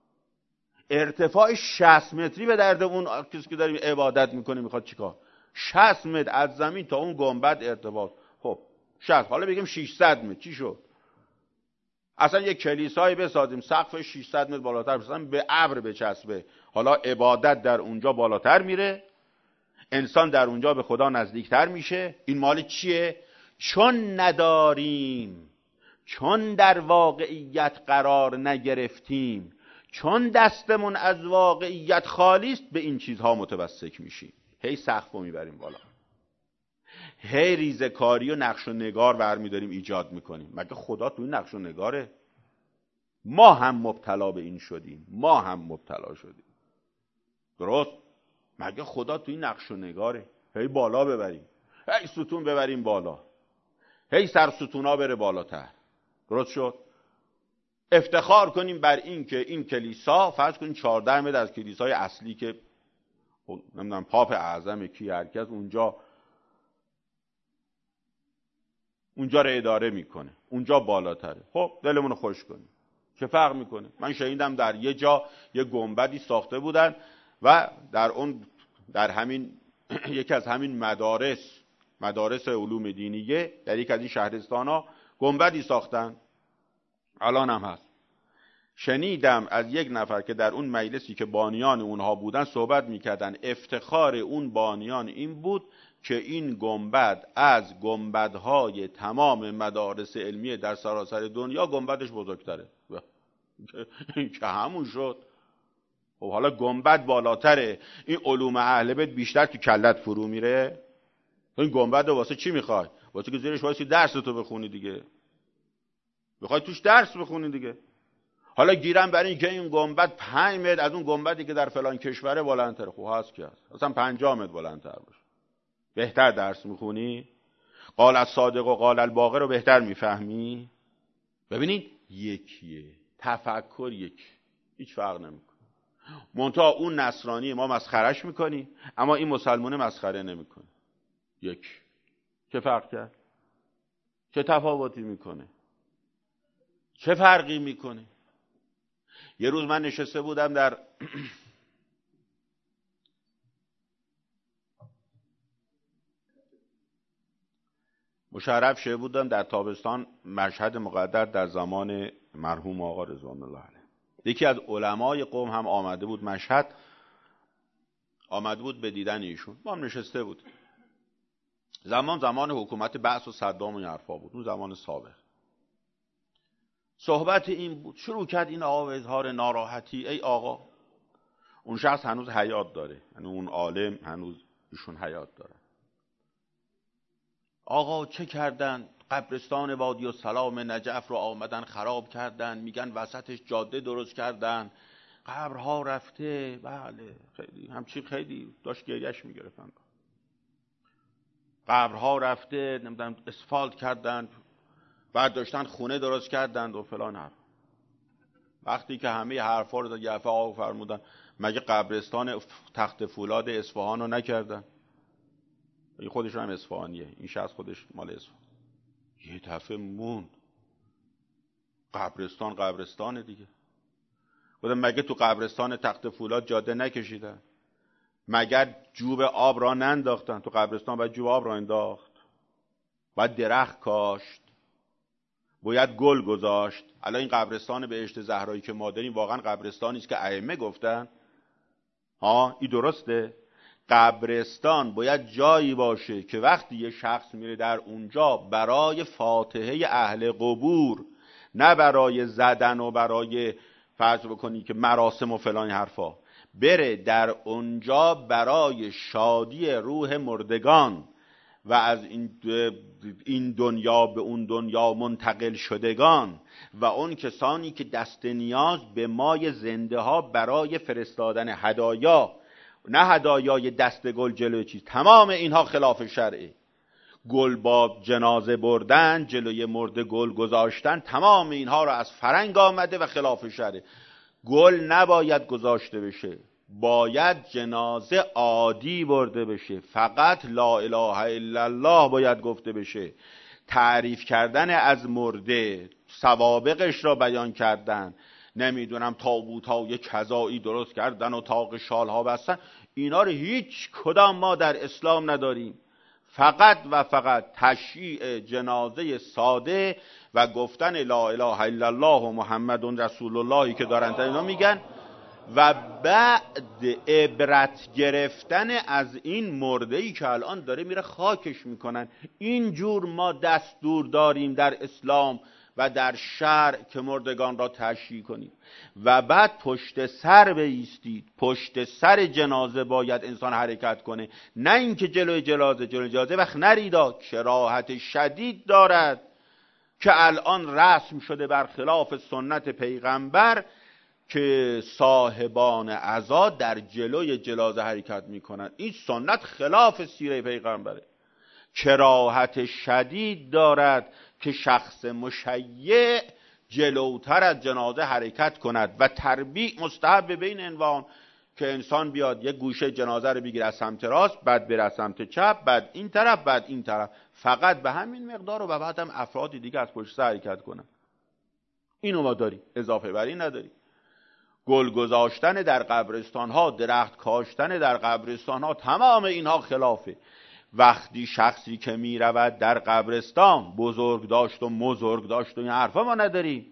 ارتفاع شصت متری به درد اون کسی که داریم عبادت میکنه میخواد چیکار؟ شصت متر از زمین تا اون گنبد ارتفاع. خب شصت، حالا بگیم ششصد متر، چی شد؟ اصلا یک کلیسایی بسازیم سقفش ششصد متر بالاتر بسازیم، به ابر بچسبه، حالا عبادت در اونجا بالاتر میره، انسان در اونجا به خدا نزدیکتر میشه. این مال چیه؟ چون نداریم، چون در واقعیت قرار نگرفتیم، چون دستمون از واقعیت خالی است، به این چیزها متمسک میشیم. هی سقفو میبریم بالا، هی ریزکاری و نقش و نگار برمیداریم ایجاد میکنیم. مگه خدا تو این نقش و نگاره؟ ما هم مبتلا به این شدیم، ما هم مبتلا شدیم. درست؟ مگه خدا تو این نقش و نگاره؟ هی بالا ببریم، هی ستون ببریم بالا، هی سر ستونا بره بالاتر. درست شد؟ افتخار کنیم بر این که این کلیسا، فرض کنیم چهارده متر از کلیسای اصلی که نمیدونم پاپ اعظم کی هرکس اونجا اونجا رو اداره میکنه، اونجا بالاتره. خب دلمون رو خوش کنیم، چه فرق میکنه؟ من شنیدم در یه جا یه گنبدی ساخته بودن و در اون در همین یکی از همین مدارس مدارس علوم دینیه در یک از این شهرستان‌ها گنبدی ساختن، الان هم هست. شنیدم از یک نفر که در اون مجلسی که بانیان اونها بودن صحبت میکردن، افتخار اون بانیان این بود که این گنبد از گنبدهای تمام مدارس علمیه در سراسر دنیا گنبدش بزرگتره. این که همون شد. خب حالا گنبد بالاتره، این علوم اهل بیت بیشتر که کلت فرو میره. این گنبد واسه چی میخوای؟ واسه که زیرش واسه درس تو بخونی دیگه، بخوای توش درس بخونی دیگه. حالا گیرم برای این که این گنبد پنج متر از اون گنبدی که در فلان کشوره بلندتره. خب هست که هست، اصلا پنجاه متر بلندتر باشه، بهتر درس میخونی. قال الصادق و قال الباقر رو بهتر میفهمی؟ ببینید یکیه، تفکر یک، هیچ فرق نمیکنه. منتها اون نصرانی ما مسخرش میکنی، اما این مسلمانه مسخره نمیکنه. یک. چه فرق کرد؟ چه تفاوتی میکنه؟ چه فرقی میکنه؟ یه روز من نشسته بودم در مشرف شه بودم در تابستان مشهد مقدر در زمان مرحوم آقا رضوان الله علیه. یکی از علمای قوم هم آمده بود مشهد، آمده بود به دیدن ایشون. ما هم نشسته بود. زمان زمان حکومت بعث و صدام و این حرفا بود، اون زمان سابق. صحبت این بود، شروع کرد این آقا به اظهار ناراحتی. ای آقا، اون شخص هنوز حیات داره، یعنی اون عالم هنوز ایشون حیات داره. آقا چه کردن؟ قبرستان وادی السلام نجف رو آمدن خراب کردن، میگن وسطش جاده درست کردن، قبرها رفته. بله خیلی همچی، خیلی داشت گریهش میگرفتن. قبرها رفته، نمیدونم اسفالت کردن، بعد داشتن خونه درست کردن و فلان حرف. وقتی که همه حرفا رو یه دفعه آقا فرمودن مگه قبرستان تخت فولاد اصفهان رو نکردن؟ این خودشون هم اصفهانیه، این شخص خودش مال اصفهان. یه دفعه موند. قبرستان قبرستانه دیگه. گفتم مگه تو قبرستان تخت فولاد جاده نکشیدن؟ مگر جوب آب را ننداختن؟ تو قبرستان باید جوب آب را انداخت، باید درخت کاشت، باید گل گذاشت. الان این قبرستان بهشت زهرایی که ما داریم واقعا قبرستانی است که ائمه گفتن؟ ها این درسته؟ قبرستان باید جایی باشه که وقتی یه شخص میره در اونجا برای فاتحه اهل قبور، نه برای زدن و برای فرض بکنی که مراسم و فلان حرفا، بره در اونجا برای شادی روح مردگان و از این این دنیا به اون دنیا منتقل شدگان و اون کسانی که دست نیاز به مای زنده ها برای فرستادن هدایا، نه هدایای دست گل جلوی چیز، تمام اینها خلاف شرعه. گل با جنازه بردن، جلوی مرده گل گذاشتن، تمام اینها را از فرنگ آمده و خلاف شرعه. گل نباید گذاشته بشه، باید جنازه عادی برده بشه، فقط لا اله الا الله باید گفته بشه. تعریف کردن از مرده، سوابقش را بیان کردن، نمیدونم تابوت ها یک کذایی درست کردن و تاق شال ها بستن، اینا رو هیچ کدام ما در اسلام نداریم. فقط و فقط تشییع جنازه ساده و گفتن لا اله الا الله و محمد رسول اللهی که دارن اینا میگن، و بعد عبرت گرفتن از این مرده‌ای که الان داره میره خاکش میکنن. اینجور ما دستور داریم در اسلام و در شرع که مردگان را تشییع کنیم و بعد پشت سر بایستید. پشت سر جنازه باید انسان حرکت کنه، نه اینکه جلوی جنازه جلوی جنازه وقت نریدا. کراهت شدید دارد که الان رسم شده برخلاف سنت پیغمبر که صاحبان عزا در جلوی جنازه حرکت میکنن. این سنت خلاف سیره پیغمبره. کراهت شدید دارد که شخص مشیع جلوتر از جنازه حرکت کند و تربیع مستحب بین عنوان که انسان بیاد یک گوشه جنازه رو بگیره از سمت راست، بعد بره از سمت چپ، بعد این طرف، بعد این طرف، فقط به همین مقدار و بعد هم افراد دیگه از پشت سر حرکت کنن. اینو ما داریم، اضافه بر این نداریم. گل گذاشتن در قبرستان ها، درخت کاشتن در قبرستان ها، تمام اینها خلافه. وقتی شخصی که می رود در قبرستان بزرگ داشت و مزرگ داشت و این حرفا ما نداریم.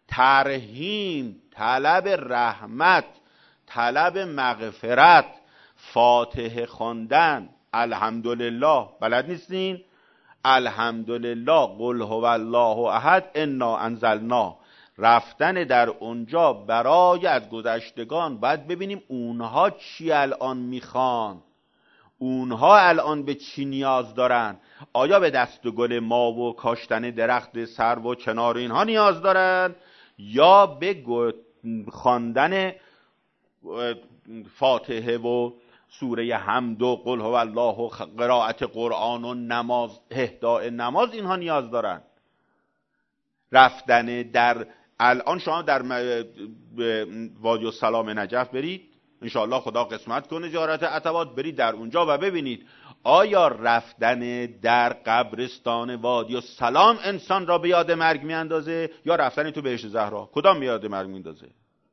ترحیم، طلب رحمت، طلب مغفرت، فاتحه خواندن، الحمدلله بلد نیستین؟ الحمدلله، قل هو الله احد، انا انزلنا. رفتن در اونجا برای از گذشتگان باید ببینیم اونها چی الان میخوان، اونها الان به چی نیاز دارن. آیا به دست گل ما و کاشتن درخت سرو و چنار اینها نیاز دارن، یا به خواندن فاتحه و سوره حمد و قل هو الله و قرائت قرآن و نماز، اهداء نماز، اینها نیاز دارن. رفتن در الان شما در وادی السلام نجف برید، انشاءالله خدا قسمت کنه زیارت عتبات، برید در اونجا و ببینید آیا رفتن در قبرستان وادی السلام انسان را به یاد مرگ میاندازه یا رفتن تو بهشت زهرا؟ کدام به یاد مرگ میاندازه؟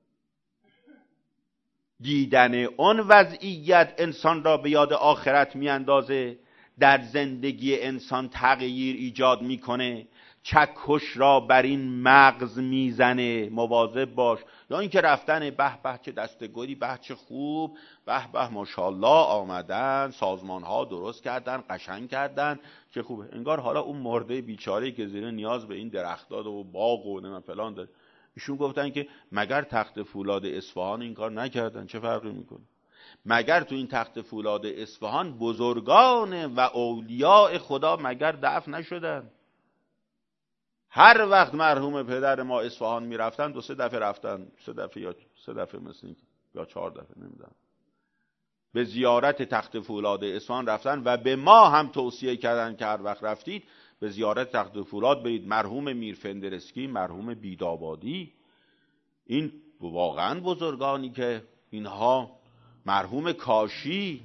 دیدن اون وضعیت انسان را به یاد آخرت میاندازه، در زندگی انسان تغییر ایجاد میکنه، چکش را بر این مغز میزنه. مواظب باش. یا اینکه رفتن به به چه دستگلی، به چه خوب، به به ماشاءالله آمدن، سازمان ها درست کردن، قشنگ کردن، چه خوبه. انگار حالا اون مرده بیچاره‌ای که زیر نیاز به این درختاد و باغ و نه فلان داره. ایشون گفتن که مگر تخت فولاد اصفهان این کار نکردن؟ چه فرقی میکنه؟ مگر تو این تخت فولاد اصفهان بزرگان و اولیاء خدا مگر دفن نشدن؟ هر وقت مرحوم پدر ما اصفهان میرفتن، دو سه دفعه رفتن، سه دفعه یا سه دفعه مثل این یا چهار دفعه نمیدونم، به زیارت تخت فولاد اصفهان رفتن و به ما هم توصیه کردن که هر وقت رفتید به زیارت تخت فولاد برید. مرحوم میر فندرسکی، مرحوم بیدابادی، این واقعا بزرگانی که اینها، مرحوم کاشی،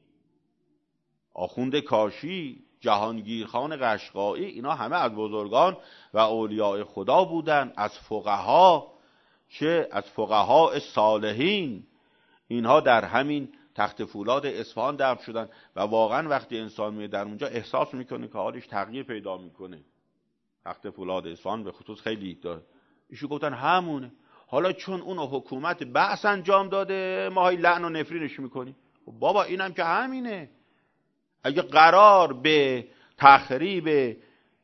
آخوند کاشی، جهانگیر خان قشقایی، اینا همه از بزرگان و اولیاء خدا بودن، از فقها، چه از فقها صالحین. اینها در همین تخت فولاد اصفهان دفن شدن و واقعا وقتی انسان میره در اونجا احساس میکنه که حالش تغییر پیدا میکنه. تخت فولاد اصفهان به خصوص خیلی داره. ایشون گفتن همونه. حالا چون اون حکومت بحث انجام داده ما های لعن و نفرینش میکنیم. بابا اینم که همینه. اگه قرار به تخریب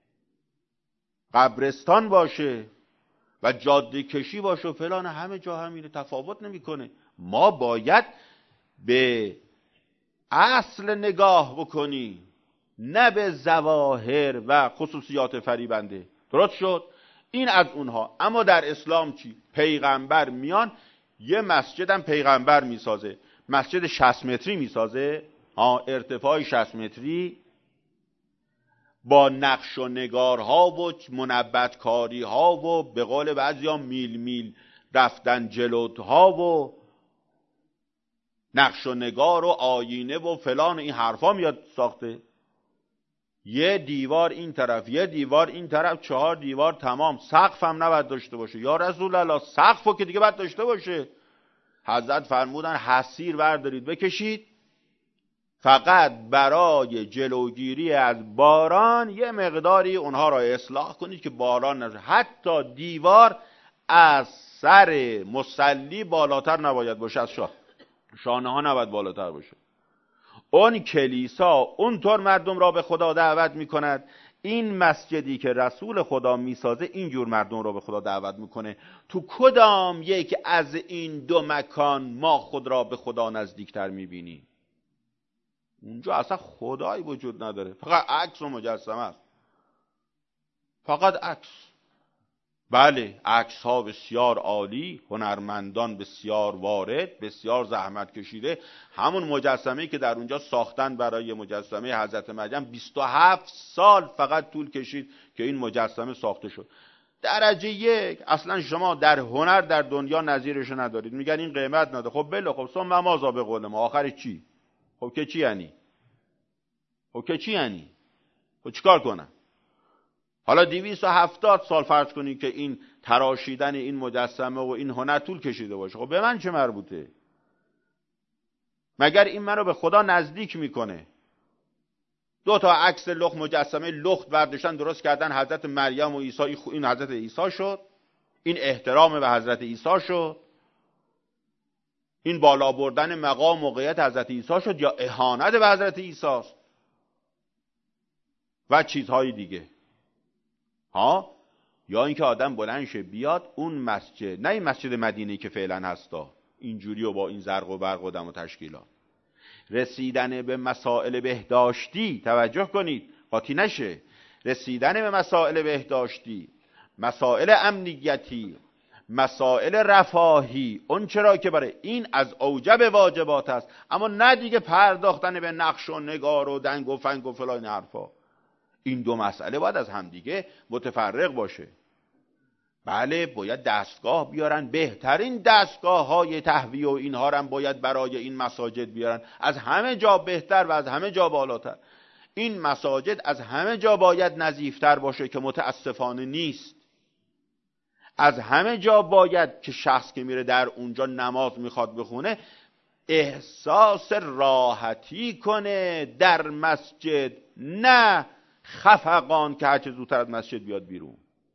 قبرستان باشه و جاده کشی باشه و فلان، همه جا همینه، تفاوت نمیکنه. ما باید به اصل نگاه بکنی، نه به ظواهر و خصوصیات فریبنده. درست شد؟ این از اونها. اما در اسلام چی؟ پیغمبر میان یه مسجد هم پیغمبر میسازه، مسجد شصت متری میسازه، ها ارتفاع شصت متری، با نقش و نگارها و منبتکاری ها و به قول بعضیا میل میل رفتن جلوتها و نقش و نگار و آینه و فلان، این حرفا میاد ساخته. یه دیوار این طرف، یه دیوار این طرف، چهار دیوار تمام. سقف هم نباید داشته باشه. یا رسول الله، سقفو که دیگه باید داشته باشه. حضرت فرمودن حصیر بردارید بکشید، فقط برای جلوگیری از باران یه مقداری اونها را اصلاح کنید که باران نشه. حتی دیوار از سر مصلی بالاتر نباید باشه، از شاه شانه ها نباید بالاتر باشه. اون کلیسا اونطور مردم را به خدا دعوت میکند. این مسجدی که رسول خدا میسازه اینجور مردم را به خدا دعوت میکنه. تو کدام یک از این دو مکان ما خود را به خدا نزدیکتر میبینیم؟ اونجا اصلا خدایی وجود نداره، فقط عکس و مجسمه است، فقط عکس. بله، عکس ها بسیار عالی، هنرمندان بسیار وارد، بسیار زحمت کشیده. همون مجسمه‌ای که در اونجا ساختن برای مجسمه حضرت مریم بیست و هفت سال فقط طول کشید که این مجسمه ساخته شد. درجه یک. اصلا شما در هنر در دنیا نظیرش ندارید. میگن این قیمت نداره. خب بله، خب ثم ماذا به قول ما، آخر چی؟ خب که چی یعنی؟ خب که چی یعنی؟ خب چیکار کنم؟ حالا دویست و هفتاد سال فرض کنید که این تراشیدن این مجسمه و این هنر طول کشیده باشه. خب به من چه مربوطه؟ مگر این منو به خدا نزدیک میکنه؟ دو تا عکس لخت، مجسمه لخت برداشتن درست کردن حضرت مریم و عیسی، این حضرت عیسی شد، این احترام به حضرت عیسی شد، این بالا بردن مقام موقعیت حضرت عیسی شد، یا اهانت به حضرت عیسی است و چیزهای دیگه. ها یا اینکه آدم بلند شه بیاد اون مسجد، نه این مسجد مدینه که فعلا هستا اینجوری و با این زرق و برق و دم و تشکیلات، رسیدن به مسائل بهداشتی، توجه کنید قاطی نشه، رسیدن به مسائل بهداشتی، مسائل امنیتی، مسائل رفاهی، اون چرا که برای این از اوجب واجبات است، اما نه دیگه پرداختن به نقش و نگار و دنگ و فنگ و فلان حرفا. این دو مسئله باید از همدیگه متفرق باشه. بله باید دستگاه بیارن، بهترین دستگاه های تهویه و اینها هم باید برای این مساجد بیارن، از همه جا بهتر و از همه جا بالاتر. این مساجد از همه جا باید نظیفتر باشه که متاسفانه نیست. از همه جا باید که شخص که میره در اونجا نماز میخواد بخونه احساس راحتی کنه در مسجد، نه خفقان که هرچه زودتر از مسجد بیاد بیرون.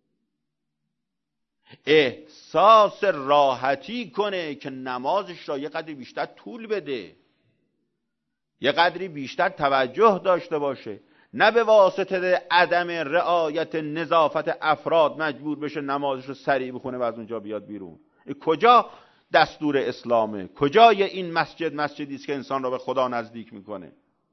احساس راحتی کنه که نمازش را یه قدری بیشتر طول بده، یه قدری بیشتر توجه داشته باشه، نه به واسطه عدم رعایت نظافت افراد مجبور بشه نمازش رو سریع بخونه و از اونجا بیاد بیرون. کجا دستور اسلامه؟ کجای این مسجد مسجدی است که انسان را به خدا نزدیک میکنه؟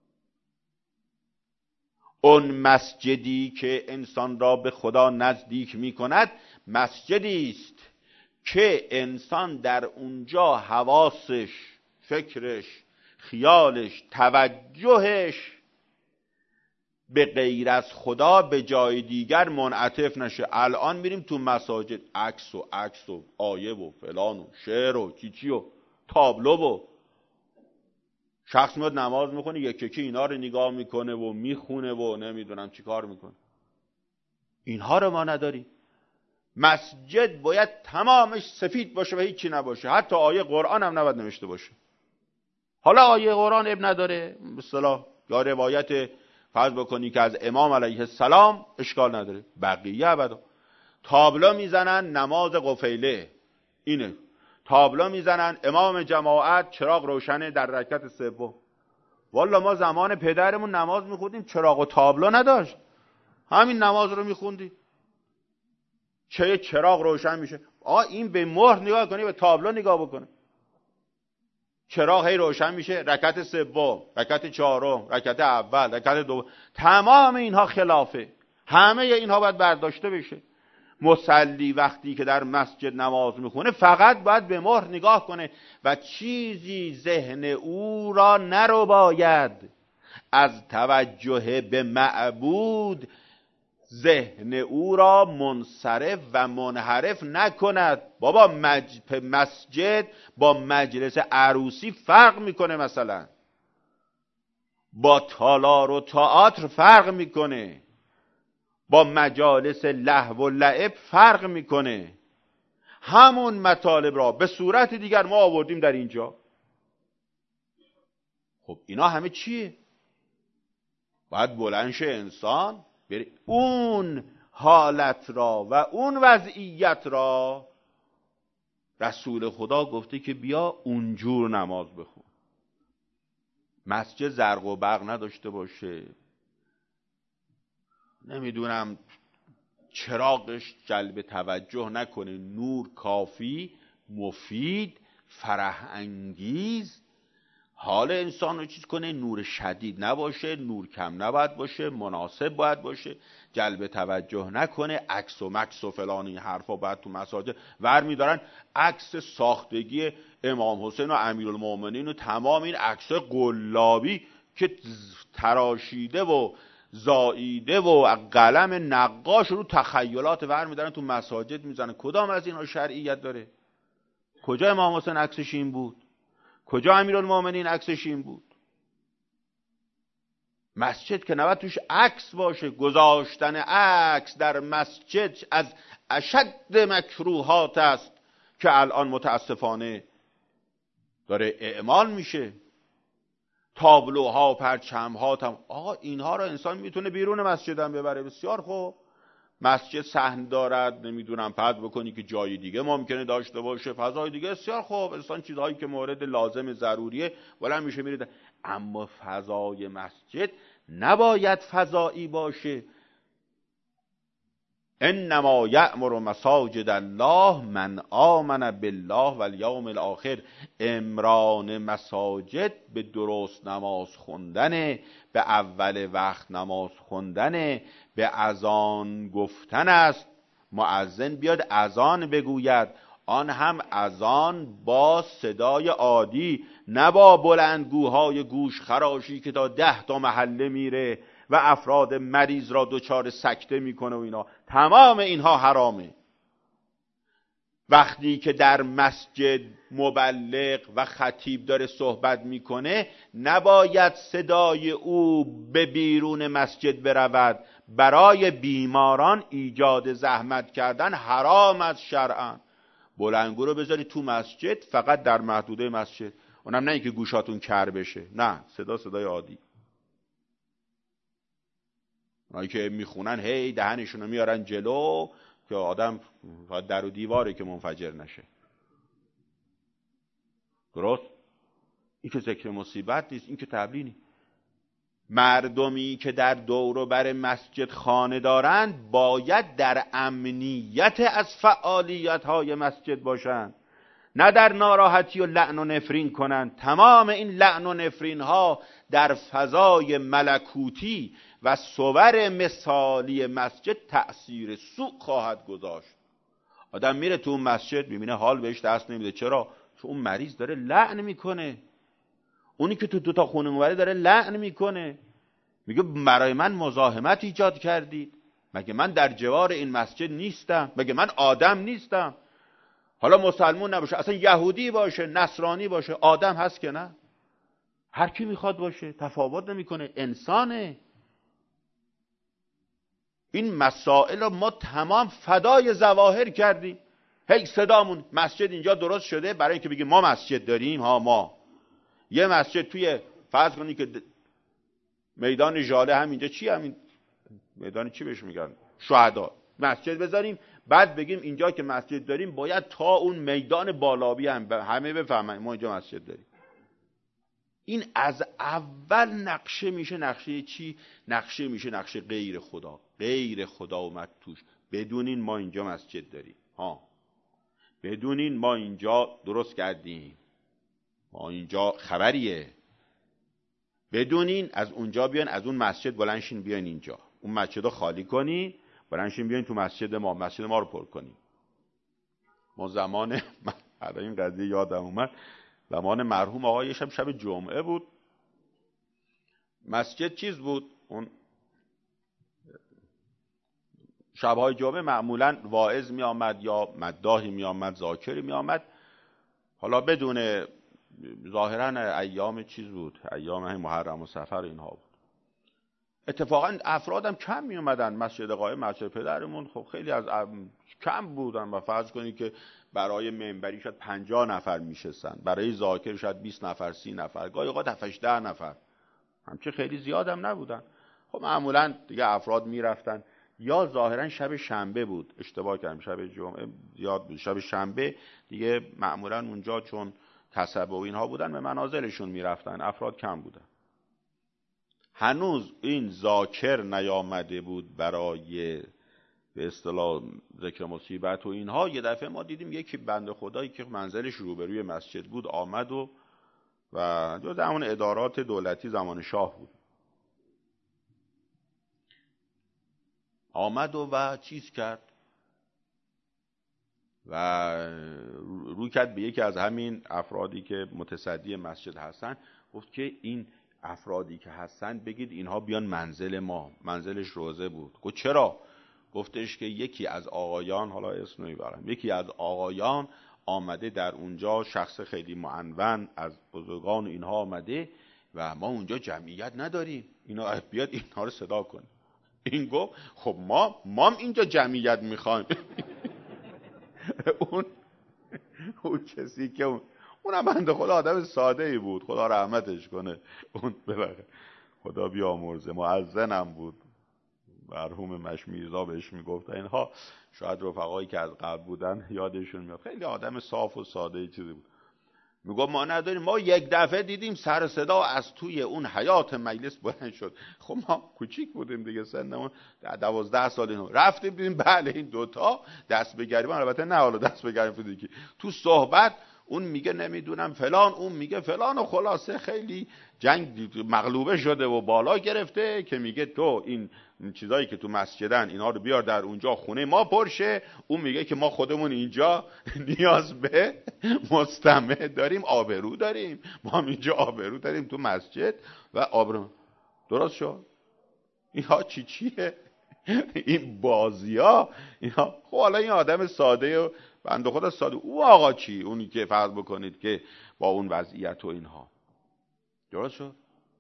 اون مسجدی که انسان را به خدا نزدیک میکند مسجدی است که انسان در اونجا حواسش، فکرش، خیالش، توجهش به غیر از خدا به جای دیگر منعطف نشه. الان میریم تو مساجد عکس و عکس و آیه و فلان و شعر و چیچی و تابلو و شخص میاد نماز میخونه یک یکی اینا رو نگاه میکنه و میخونه و نمیدونم چی کار میکنه. اینها رو ما نداریم. مسجد باید تمامش سفید باشه و هیچی نباشه، حتی آیه قرآن هم نباید نوشته باشه. حالا آیه قرآن اب نداره به اصطلاح یا روایت فرض بکنی که از امام علیه السلام، اشکال نداره، بقیه ابدا تابلو میزنن نماز قفیله، اینه تابلو میزنن امام جماعت چراغ روشنه در رکعت سوم. والا ما زمان پدرمون نماز میخوندیم چراغ و تابلو نداشت، همین نماز رو میخوندیم چه چراغ روشن میشه. آه این به مهر نگاه کنی به تابلو نگاه بکنه، چراغ هی روشن میشه، رکعت سوم، رکعت چهارم، رکعت اول، رکعت دوم، تمام اینها خلافه. همه اینها باید برداشته بشه. مصلی وقتی که در مسجد نماز میخونه فقط باید به مهر نگاه کنه و چیزی ذهن او را نرو باید از توجه به معبود ذهن او را منصرف و منحرف نکند. بابا مج... مسجد با مجلس عروسی فرق میکنه، مثلا با تالار و تئاتر فرق میکنه، با مجالس لهو و لعب فرق میکنه. همون مطالب را به صورت دیگر ما آوردیم در اینجا. خب اینا همه چیه؟ باید بلند شه انسان بری اون حالت را و اون وضعیت را. رسول خدا گفته که بیا اونجور نماز بخون. مسجد زرق و برق نداشته باشه، نمیدونم چراغش جلب توجه نکنه، نور کافی، مفید، فرح انگیز حال انسان رو چیز کنه، نور شدید نباشه، نور کم نباید باشه، مناسب باید باشه، جلب توجه نکنه، عکس و مکس و فلان این حرفا باید تو مساجد ور میدارن. عکس ساختگی امام حسین و امیرالمومنین و تمام این عکس قلابی که تراشیده و زاییده و قلم نقاش رو تخیلات ور میدارن تو مساجد میزنن. کدام از اینها شرعیت داره؟ کجا امام حسین عکسش این بود؟ کجا امیرالمومنین عکسش این بود؟ مسجد که نباید توش عکس باشه. گذاشتن عکس در مسجد از اشد مکروهات است که الان متاسفانه داره اعمال میشه. تابلوها، پرچمها، تم... آقا اینها رو انسان میتونه بیرون مسجد هم ببره. بسیار خوب. مسجد صحن دارد، نمیدونم پد بکنی که جای دیگه ممکنه داشته باشه، فضای دیگه، بسیار خوب. انسان چیزهایی که مورد لازم ضروریه بلند میشه میره، اما فضای مسجد نباید فضایی باشه. انما یأمر مساجد الله من آمن بالله والیوم الاخر. امران مساجد به درست نماز خوندن، به اول وقت نماز خوندن، به اذان گفتن است. مؤذن بیاد اذان بگوید، آن هم اذان با صدای عادی، نه با بلندگوهای گوش خراشی که تا ده تا محله میره و افراد مریض را دچار سکته میکنه و اینا. تمام اینها حرامه. وقتی که در مسجد مبلغ و خطیب داره صحبت میکنه نباید صدای او به بیرون مسجد برود. برای بیماران ایجاد زحمت کردن حرام از شرعا. بلندگو رو بذاری تو مسجد، فقط در محدوده مسجد، اونم نه اینکه گوشاتون کر بشه، نه، صدا صدای عادی. اونایی که میخونن هی دهنشون رو میارن جلو که آدم در و دیواره که منفجر نشه. درست؟ این که ذکر مصیبت نیست، این که تبلیغ نیست. مردمی که در دور و بر مسجد خانه دارند باید در امنیت از فعالیت های مسجد باشند، نه در ناراحتی و لعن و نفرین کنند. تمام این لعن و نفرین ها در فضای ملکوتی و صور مثالی مسجد تأثیر سوء خواهد گذاشت. آدم میره تو اون مسجد میبینه حال بهش دست نمیده. چرا؟ چون اون مریض داره لعن میکنه. اونی که تو دو تا خونه اونوری داره لعن میکنه، میگه برای من مزاحمت ایجاد کردید. مگه من در جوار این مسجد نیستم؟ مگه من آدم نیستم؟ حالا مسلمون نباشه، اصلا یهودی باشه، نصرانی باشه، آدم هست که نه؟ هر کی میخواد باشه، تفاوت نمیکنه، انسانه. این مسائل رو ما تمام فدای ظواهر کردیم. هی صدامون مسجد اینجا درست شده برای اینکه بگیم ما مسجد داریم. ها ما یه مسجد توی فرض کنی که میدان ژاله همینجا چی همین میدان چی بهش میگن شهدا مسجد بذاریم، بعد بگیم اینجا که مسجد داریم باید تا اون میدان بالابی هم همه بفهمن ما اینجا مسجد داریم. این از اول نقشه میشه نقشه چی؟ نقشه میشه نقشه غیر خدا. غیر خدا اومد توش. بدونین ما اینجا مسجد داریم. ها بدونین ما اینجا درست کردیم، ما اینجا خبریه. بدونین از اونجا بیان، از اون مسجد بلنشین بیان اینجا، اون مسجد رو خالی کنین، بلنشین بیان تو مسجد ما، مسجد ما رو پر کنین. ما زمان من این قضیه یادم اومد، زمان مرحوم آقای شب شب جمعه بود، مسجد چیز بود، اون شبهای جمعه معمولا واعظ می آمد یا مداحی می آمد، ذاکری می آمد. حالا بدون ظاهرا ایام چیز بود، ایام همین محرم و صفر اینها بود. اتفاقا افرادم کم می اومدن. مسجد قائم، مسجد پدرمون خب خیلی از کم بودن و فرض کنید که برای منبری شاید پنجاه نفر میشستن، برای ذاکر شاید بیست نفر، سی نفر، گاهی اوقات هفت هشت نفر، همچه خیلی زیادم نبودن. خب معمولا دیگه افراد میرفتن، یا ظاهرا شب شنبه بود، اشتباه کردم، شب جمعه زیاد بود، شب شنبه دیگه معمولا اونجا چون کسبه و اینها بودن به منازلشون میرفتن، افراد کم بودن. هنوز این ذاکر نیامده بود برای به اصطلاح ذکر مصیبت و اینها. یه دفعه ما دیدیم یکی بنده خدایی که منزلش روبروی مسجد بود آمد و و جز همون ادارات دولتی زمان شاه بود، آمد و و چیز کرد و رو کرد به یکی از همین افرادی که متصدی مسجد هستن، گفت که این افرادی که هستن بگید اینها بیان منزل ما. منزلش روزه بود. گفت چرا؟ گفتش که یکی از آقایان، حالا اسم نمیبرم، یکی از آقایان آمده در اونجا، شخص خیلی معنون از بزرگان اینها آمده و ما اونجا جمعیت نداریم، اینا بیاد اینها رو صدا کن. این گفت خب ما مام اینجا جمعیت میخوایم. اون اون کسی که اون اونم بنده خدا آدم ساده ای بود، خدا رحمتش کنه، اون ببخه خدا بیامرزه، مؤذنم بود، مرحوم مشمیرزا بهش میگفت اینها، شاید رفقایی که از قبل بودن یادشون میاد، خیلی آدم صاف و ساده ای چیزی بود. میگم ما نداریم. ما یک دفعه دیدیم سر صدا از توی اون حیات مجلس بلند شد. خب ما کوچیک بودیم دیگه، سنمون دوازده سال اینو رفتیم دیدیم بله این دوتا دست به گریبان، البته نه حالا دست به گریبان فیزیکی، تو صحبت اون میگه نمیدونم فلان، اون میگه فلان، و خلاصه خیلی جنگ مغلوبه شده و بالا گرفته که میگه تو این چیزایی که تو مسجدن اینا رو بیار در اونجا خونه ما پرشه. اون میگه که ما خودمون اینجا نیاز به مستمع داریم، آبرو داریم، ما هم اینجا آبرو داریم تو مسجد و آبرو. درست شد؟ اینها چی چیه؟ این بازی ها اینا. خب حالا این آدم ساده و بنده خدا ساده، او آقا چی؟ اونی که فرض بکنید که با اون وضعیت و اینها. درست شد؟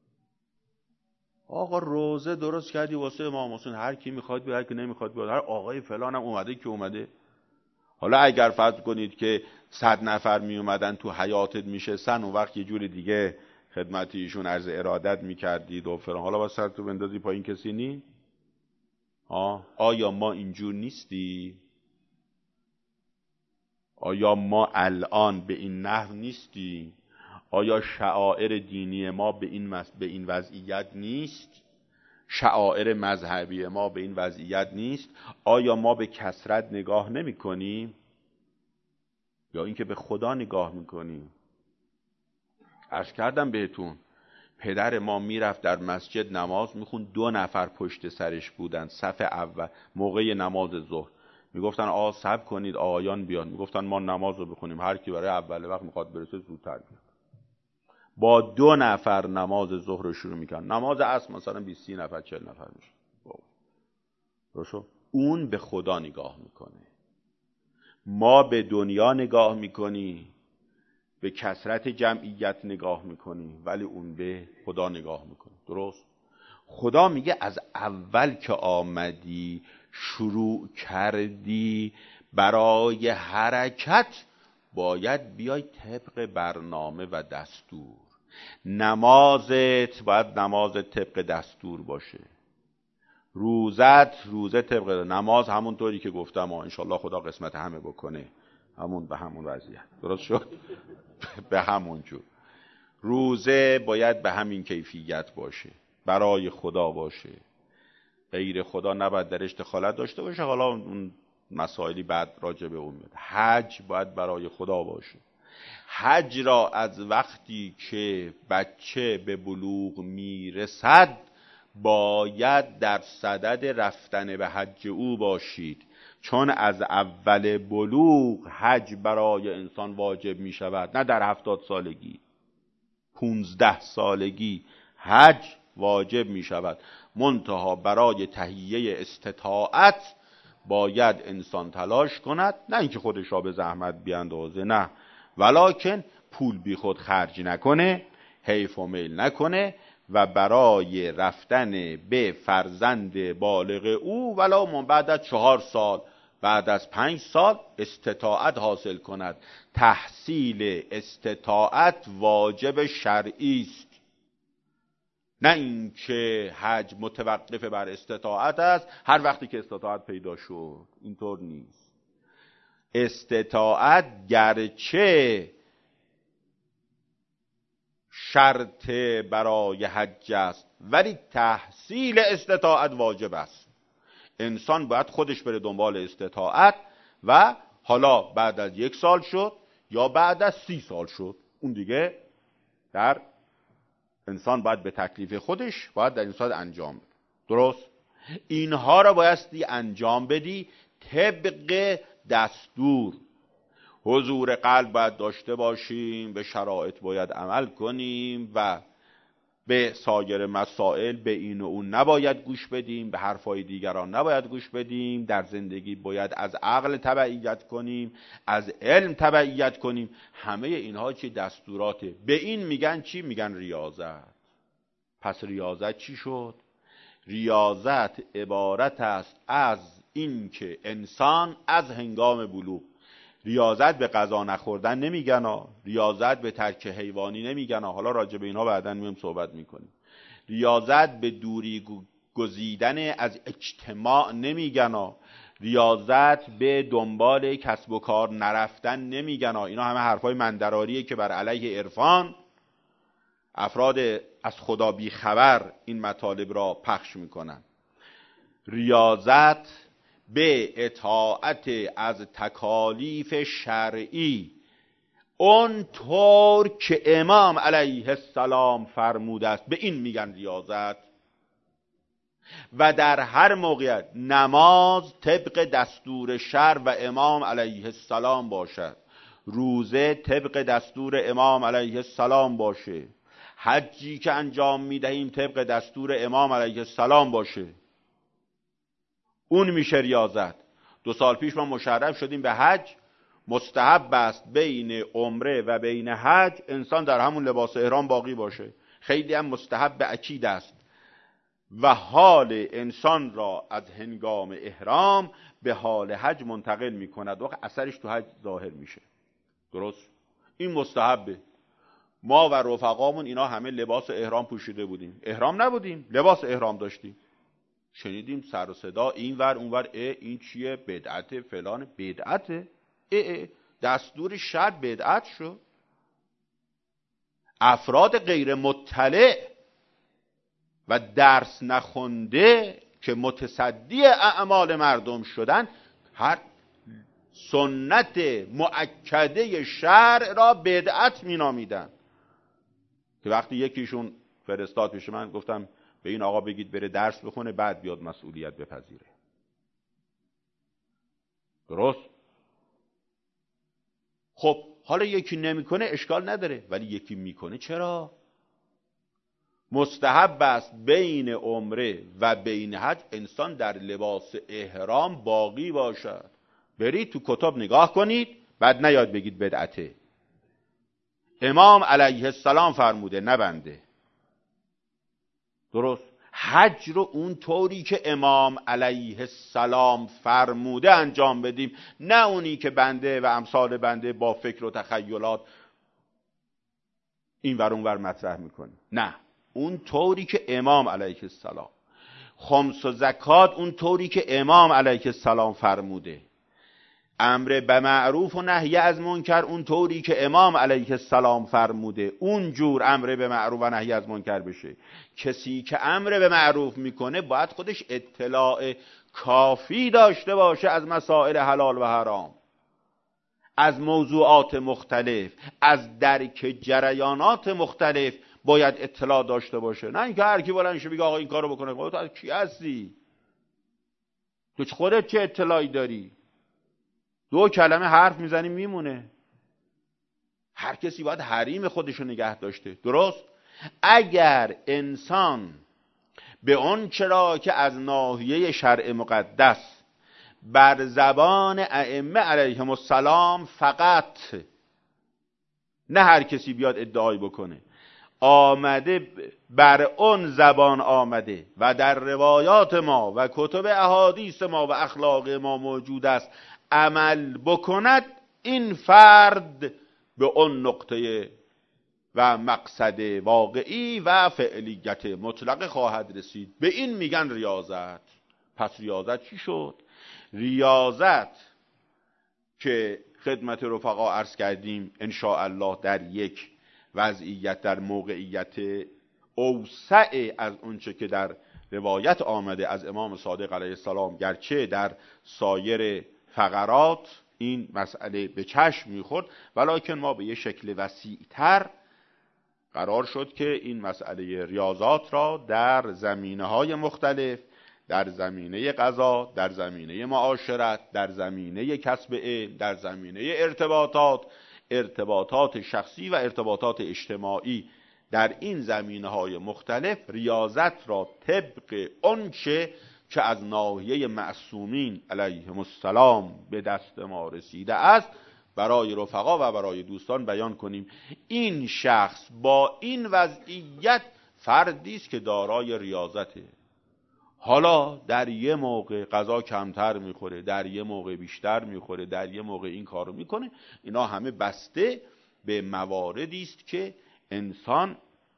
آقا روزه درست کردی واسه امام حسین، هر کی میخواد بیاد، هر کی نمیخواد بیاد، هر آقای فلان هم اومده که اومده. حالا اگر فرض کنید که صد نفر می اومدن تو حیاتت میشستن، اون وقت یه جوری دیگه خدمت ایشون عرض ارادت میکردید و فلان. حالا بس سر تو بندازی پایین کسی نی؟ آه. آیا ما اینجور نیستی؟ آیا ما الان به این نحو نیستی؟ آیا شعائر دینی ما به این مس... به این وضعیت نیست؟ شعائر مذهبی ما به این وضعیت نیست؟ آیا ما به کثرت نگاه نمی کنیم یا اینکه به خدا نگاه میکنیم؟ عرض کردم بهتون پدر ما میرفت در مسجد نماز میخوند، دو نفر پشت سرش بودن صف اول موقع نماز ظهر. میگفتن آقا صبر کنید آقایان بیان، میگفتن ما نماز رو بخونیم، هر کی برای اول وقت میخواد برسه زودتر بیاد. با دو نفر نماز ظهر رو شروع میکنن. نماز عصر مثلا بیست نفر چهل نفر میشه. روشو اون به خدا نگاه میکنه، ما به دنیا نگاه میکنی، به کثرت جمعیت نگاه میکنی، ولی اون به خدا نگاه میکنه. درست؟ خدا میگه از اول که آمدی شروع کردی برای حرکت باید بیای طبق برنامه و دستور. نمازت باید نماز طبق دستور باشه، روزت روزه طبق نماز همونطوری که گفتم انشالله خدا قسمت همه بکنه، همون به همون وضعیت. درست شد؟ به همون جور روزه باید به همین کیفیت باشه، برای خدا باشه، غیر خدا نباید درش دخالت داشته باشه. حالا اون مسائلی بعد راجع به اون میاد. حج باید برای خدا باشه. حج را از وقتی که بچه به بلوغ میرسد باید در صدد رفتن به حج او باشید، چون از اول بلوغ حج برای انسان واجب می شود، نه در هفتاد سالگی، پونزده سالگی حج واجب می شود. منتها برای تهیه استطاعت باید انسان تلاش کند، نه اینکه خودش را به زحمت بیاندازه، نه، ولکن پول بی خود خرج نکنه، حیف و میل نکنه و برای رفتن به فرزند بالغ او ولو من بعد از چهار سال، بعد از پنج سال استطاعت حاصل کند. تحصیل استطاعت واجب شرعی است، نه اینکه حج متوقف بر استطاعت است، هر وقتی که استطاعت پیدا شد. اینطور نیست. استطاعت گرچه شرط برای حج است ولی تحصیل استطاعت واجب است. انسان باید خودش بره دنبال استطاعت و حالا بعد از یک سال شد یا بعد از سی سال شد، اون دیگه در انسان باید به تکلیف خودش باید در این صورت انجام بده. درست؟ اینها را بایستی انجام بدی طبق دستور. حضور قلب باید داشته باشیم، به شرایط باید عمل کنیم و به سایر مسائل به این و اون نباید گوش بدیم، به حرفای دیگران نباید گوش بدیم. در زندگی باید از عقل تبعیت کنیم، از علم تبعیت کنیم. همه اینها چی؟ دستوراته. به این میگن چی؟ میگن ریاضت. پس ریاضت چی شد؟ ریاضت عبارت است از این که انسان از هنگام بلوغ، ریاضت به غذا نخوردن نمیگن ها، ریاضت به ترک حیوانی نمیگن ها، حالا راجع به اینها بعداً میام صحبت میکنیم. ریاضت به دوری گزیدن از اجتماع نمیگن ها، ریاضت به دنبال کسب و کار نرفتن نمیگن ها. اینا همه حرفای مندراریه که بر علیه عرفان افراد از خدا بی خبر این مطالب را پخش میکنن. ریاضت به اطاعت از تکالیف شرعی، اون طور که امام علیه السلام فرموده است، به این میگن ریاضت. و در هر موقعیت نماز طبق دستور شرع و امام علیه السلام باشد، روزه طبق دستور امام علیه السلام باشه، حجی که انجام میدهیم طبق دستور امام علیه السلام باشه، اون میشه ریاضت. دو سال پیش ما مشرف شدیم به حج. مستحب است بین عمره و بین حج انسان در همون لباس احرام باقی باشه. خیلی هم مستحب اکید است و حال انسان را از هنگام احرام به حال حج منتقل میکند و اثرش تو حج ظاهر میشه. درست؟ این مستحبه. ما و رفقامون اینا همه لباس احرام پوشیده بودیم، احرام نبودیم، لباس احرام داشتیم. شنیدیم سر و صدا این ور اون ور، اه این چیه؟ بدعت فلان. بدعته؟ اه اه دستور شرع بدعت شد. افراد غیر مطلع و درس نخونده که متصدی اعمال مردم شدن، هر سنت مؤکده شرع را بدعت مینامیدن. که وقتی یکیشون فرستاد پیش من، گفتم به این آقا بگید بره درس بخونه بعد بیاد مسئولیت بپذیره. درست؟ خب حالا یکی نمیکنه اشکال نداره، ولی یکی میکنه چرا؟ مستحب است بین عمره و بین حج انسان در لباس احرام باقی باشد. برید تو کتاب نگاه کنید، بعد نیاد بگید بدعته. امام علیه السلام فرموده، نه بنده. درست؟ حج رو اون طوری که امام علیه السلام فرموده انجام بدیم، نه اونی که بنده و امثال بنده با فکر و تخیلات این ور اون ور مطرح میکنیم. نه، اون طوری که امام علیه السلام. خمس و زکات اون طوری که امام علیه السلام فرموده. امر به معروف و نهی از منکر اون طوری که امام علیه السلام فرموده، اون جور امر به معروف و نهی از منکر بشه. کسی که امر به معروف میکنه باید خودش اطلاع کافی داشته باشه از مسائل حلال و حرام، از موضوعات مختلف، از درک جریانات مختلف باید اطلاع داشته باشه. نه اینکه هر کی بلند شه بگه آقا این کارو بکنه. خودت از کی هستی؟ تو خودت چه اطلاعی داری؟ دو کلمه حرف میزنی میمونه. هر کسی باید حریم خودشو نگه داشته. درست؟ اگر انسان به اون چرا که از ناحیه شرع مقدس بر زبان ائمه علیهم السلام فقط، نه هر کسی بیاد ادعای بکنه، آمده بر اون زبان آمده و در روایات ما و کتب احادیث ما و اخلاق ما موجود است عمل بکند، این فرد به اون نقطه و مقصد واقعی و فعلیت مطلق خواهد رسید. به این میگن ریاضت. پس ریاضت چی شد؟ ریاضت که خدمت رفقا عرض کردیم ان شاء الله در یک وضعیت، در موقعیت اوسع از اونچه که در روایت آمده از امام صادق علیه السلام، گرچه در سایر فقرات این مسئله به چشم میخورد، ولکن ما به یه شکل وسیع‌تر قرار شد که این مسئله ریاضات را در زمینه‌های مختلف، در زمینه قضا، در زمینه معاشرت، در زمینه کسب علم، در زمینه ارتباطات، ارتباطات شخصی و ارتباطات اجتماعی، در این زمینه‌های مختلف ریاضت را طبق آنچه که از ناحیه معصومین علیهم السلام به دست ما رسیده است برای رفقا و برای دوستان بیان کنیم. این شخص با این وضعیت فردی است که دارای ریاضته. حالا در یه موقع غذا کمتر میخوره، در یه موقع بیشتر میخوره، در یه موقع این کارو میکنه. اینا همه بسته به مواردی است که انسان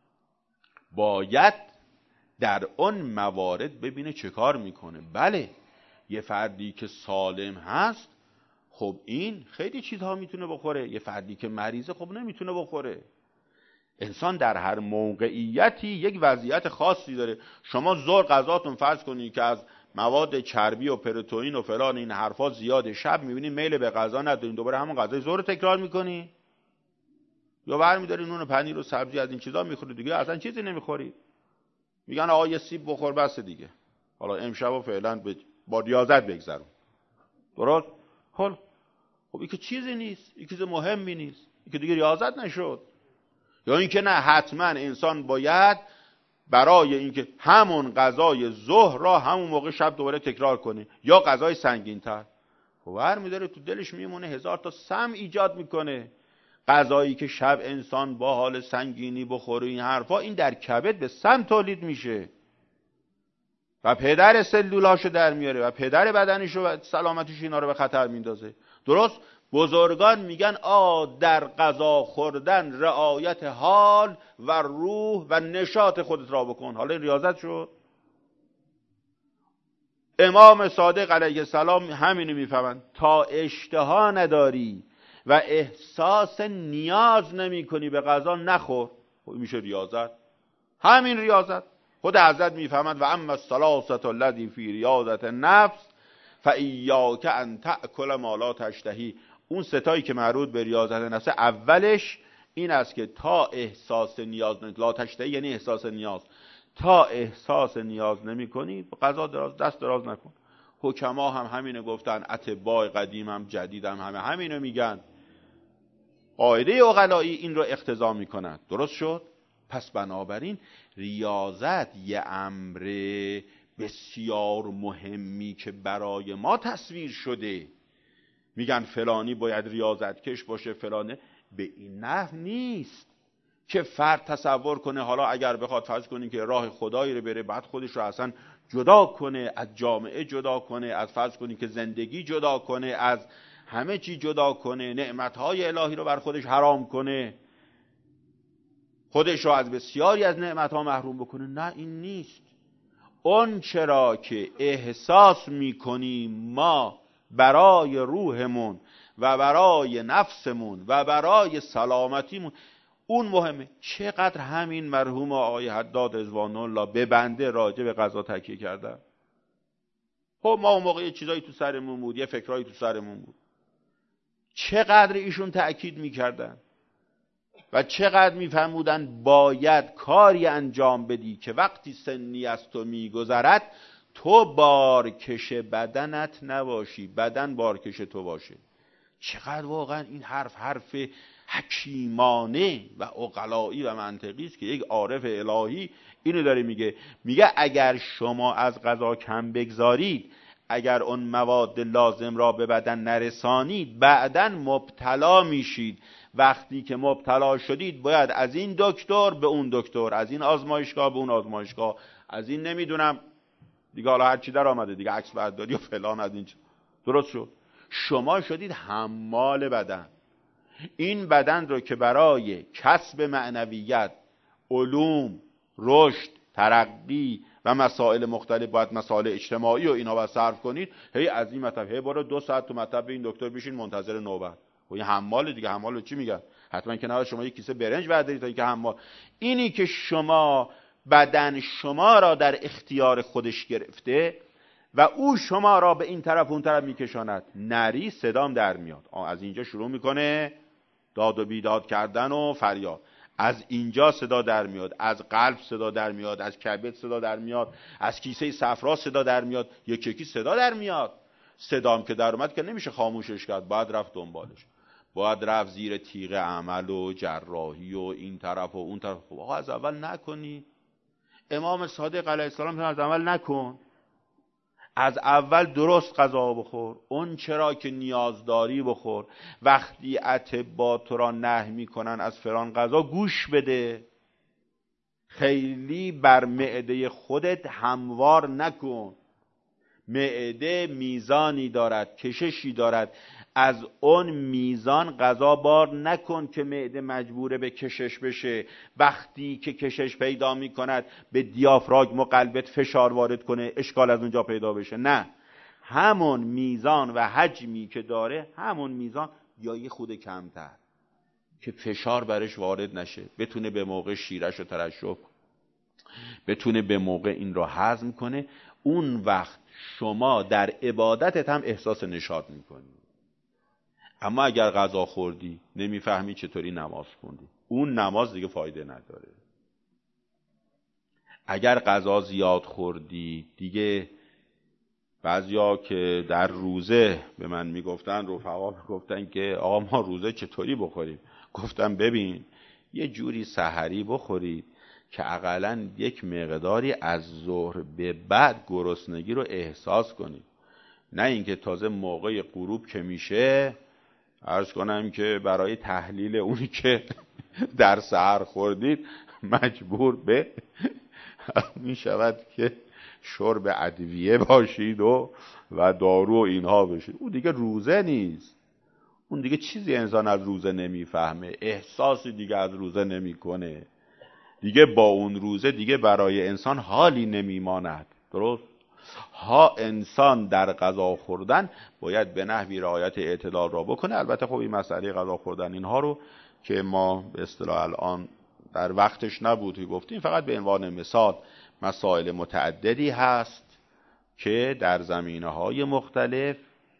باید در اون موارد ببینه چه کار میکنه. بله، یه فردی که سالم هست خب این خیلی چیزها میتونه بخوره، یه فردی که مریضه خب نمیتونه بخوره. انسان در هر موقعیتی یک وضعیت خاصی داره. شما ظهر غذاتون فرض کنید که از مواد چربی و پروتئین و فلان این حرفا زیاد، شب میبینید میل به غذا ندارین، دوباره همون غذای ظهر تکرار میکنی. یا برمی‌داری نون و پنیر و سبزی از این چیزا میخوری دیگه اصلا چیزی نمیخوری. میگن آقا یه سیب بخور بس دیگه، حالا امشب فعلا با ریاضت بگذرون. درست؟ حال خب این که چیزی نیست، این چیز مهمی نیست، این که دیگه ریاضت نشد. یا اینکه نه حتما انسان باید برای اینکه همون غذای ظهر را همون موقع شب دوباره تکرار کنه یا غذای سنگین‌تر. خب برمی‌داره تو دلش میمونه هزار تا سم ایجاد میکنه. غذایی که شب انسان با حال سنگینی بخوره این حرفا، این در کبد به سم تولید میشه و پدر سلولاشو در میاره و پدر بدنشو و سلامتیش اینا رو به خطر میندازه. درست؟ بزرگان میگن آ در غذا خوردن رعایت حال و روح و نشاط خودت را بکن. حالا این ریاضت شد. امام صادق علیه السلام همینو میفهمن، تا اشتها نداری و احساس نیاز نمی کنی به غذا نخور. خب میشه ریاضت. همین ریاضت. خود حضرت میفهمند و اما الثلاثه الذی فی ریاضت النفس فایاک ان تأکل ما لا تشتهی. اون ستایی که مربوط به ریاضت نفس، اولش این است که تا احساس نیاز نمی... لا تشتهی یعنی احساس نیاز، تا احساس نیاز نمی کنی غذا دراز دست دراز نکن. حکما هم همینو گفتن، اطباء قدیم هم جدید هم همه همینو میگن. قاعده عقلایی این رو اقتضا میکنند. درست شد؟ پس بنابراین ریاضت یه امر بسیار مهمی که برای ما تصویر شده. میگن فلانی باید ریاضت کش باشه، فلانه، به این نحو نیست که فرد تصور کنه حالا اگر بخواد فرض کنیم که راه خدایی رو بره، بعد خودش رو اصلا جدا کنه، از جامعه جدا کنه، از فرض کنیم که زندگی جدا کنه، از همه چی جدا کنه، نعمتهای الهی رو بر خودش حرام کنه، خودش رو از بسیاری از نعمتها محروم بکنه. نه، این نیست. اون چرا که احساس میکنیم ما برای روحمون و برای نفسمون و برای سلامتیمون، اون مهمه. چقدر همین مرحوم آقای حداد رضوان الله به بنده راجع به قضا تکیه کردن. خب ما اون موقع یه چیزایی تو سرمون بود، یه فکرایی تو سرمون بود، چقدر ایشون تأکید میکردن و چقدر میفهمودن باید کاری انجام بدی که وقتی سنی از تو میگذرد تو بارکش بدنت نباشی، بدن بارکش تو باشه. چقدر واقعا این حرف حرف حکیمانه و عقلایی و منطقی است که یک عارف الهی اینو داره میگه. میگه اگر شما از غذا کم بگذارید، اگر اون مواد لازم را به بدن نرسانید، بعداً مبتلا میشید. وقتی که مبتلا شدید باید از این دکتر به اون دکتر، از این آزمایشگاه به اون آزمایشگاه، از این نمیدونم دیگه حالا هر چی در آمده دیگه، عکس برداری و فلان از این چیز. درست شد؟ شما شدید حمال بدن. این بدن رو که برای کسب معنویت، علوم، رشد، ترقی و مسائل مختلف باید مسائل اجتماعی و اینا باید صرف کنید، هی از این مطلب هی برو دو ساعت تو مطلب این دکتر بشین منتظر نوبت. و این حمال دیگه. حمال چی میگن؟ حتما که نه شما یک کیسه برنج بردارید تا اینکه حمال. اینی که شما بدن شما را در اختیار خودش گرفته و او شما را به این طرف اون طرف میکشاند. نری صدام در میاد، از اینجا شروع میکنه داد و بیداد کردن و فریاد، از اینجا صدا در میاد، از قلب صدا در میاد، از کبد صدا در میاد، از کیسه صفرا صدا در میاد، یک یکی صدا در میاد. صدام که در اومد که نمیشه خاموشش کرد، باید رفت دنبالش، باید رفت زیر تیغ عمل و جراحی و این طرف و اون طرف. خب آقا از اول نکنی. امام صادق علیه السلام از اول نکن، از اول درست غذا بخور، اون چرا که نیاز داری بخور. وقتی اطباء تو را نهی میکنن از فلان غذا گوش بده، خیلی بر معده خودت هموار نکن. معده میزانی دارد، کششی دارد، از اون میزان غذا بار نکن که معده مجبوره به کشش بشه. وقتی که کشش پیدا میکند به دیافراگم و قلبت فشار وارد کنه، اشکال از اونجا پیدا بشه. نه، همون میزان و حجمی که داره همون میزان یا یه خود کمتر که فشار برش وارد نشه، بتونه به موقع شیرش رو ترشح، بتونه به موقع این رو هضم کنه. اون وقت شما در عبادتت هم احساس نشاط میکنی. اما اگر غذا خوردی نمیفهمی چطوری نماز خوندی، اون نماز دیگه فایده نداره. اگر غذا زیاد خوردی دیگه، بعضیا که در روزه به من میگفتن، رفقا میگفتن که آقا ما روزه چطوری بخوریم؟ گفتم ببین یه جوری سحری بخورید که اقلاً یک مقداری از ظهر به بعد گرسنگی رو احساس کنید، نه اینکه تازه موقع غروب که میشه عرض کنم که برای تحلیل اونی که در سحر خوردید مجبور به می شود که شرب ادویه باشید و و دارو و اینها بشید. اون دیگه روزه نیست، اون دیگه چیزی انسان از روزه نمیفهمه، احساسی دیگه از روزه نمیکنه، دیگه با اون روزه دیگه برای انسان حالی نمیماند. درست؟ ها انسان در غذا خوردن باید به نحوی رعایت اعتدال را بکنه. البته خب این مسئله غذا خوردن اینها رو که ما به اصطلاح الان در وقتش نبود که گفتیم، فقط به عنوان مثال مسائل متعددی هست که در زمینه‌های مختلف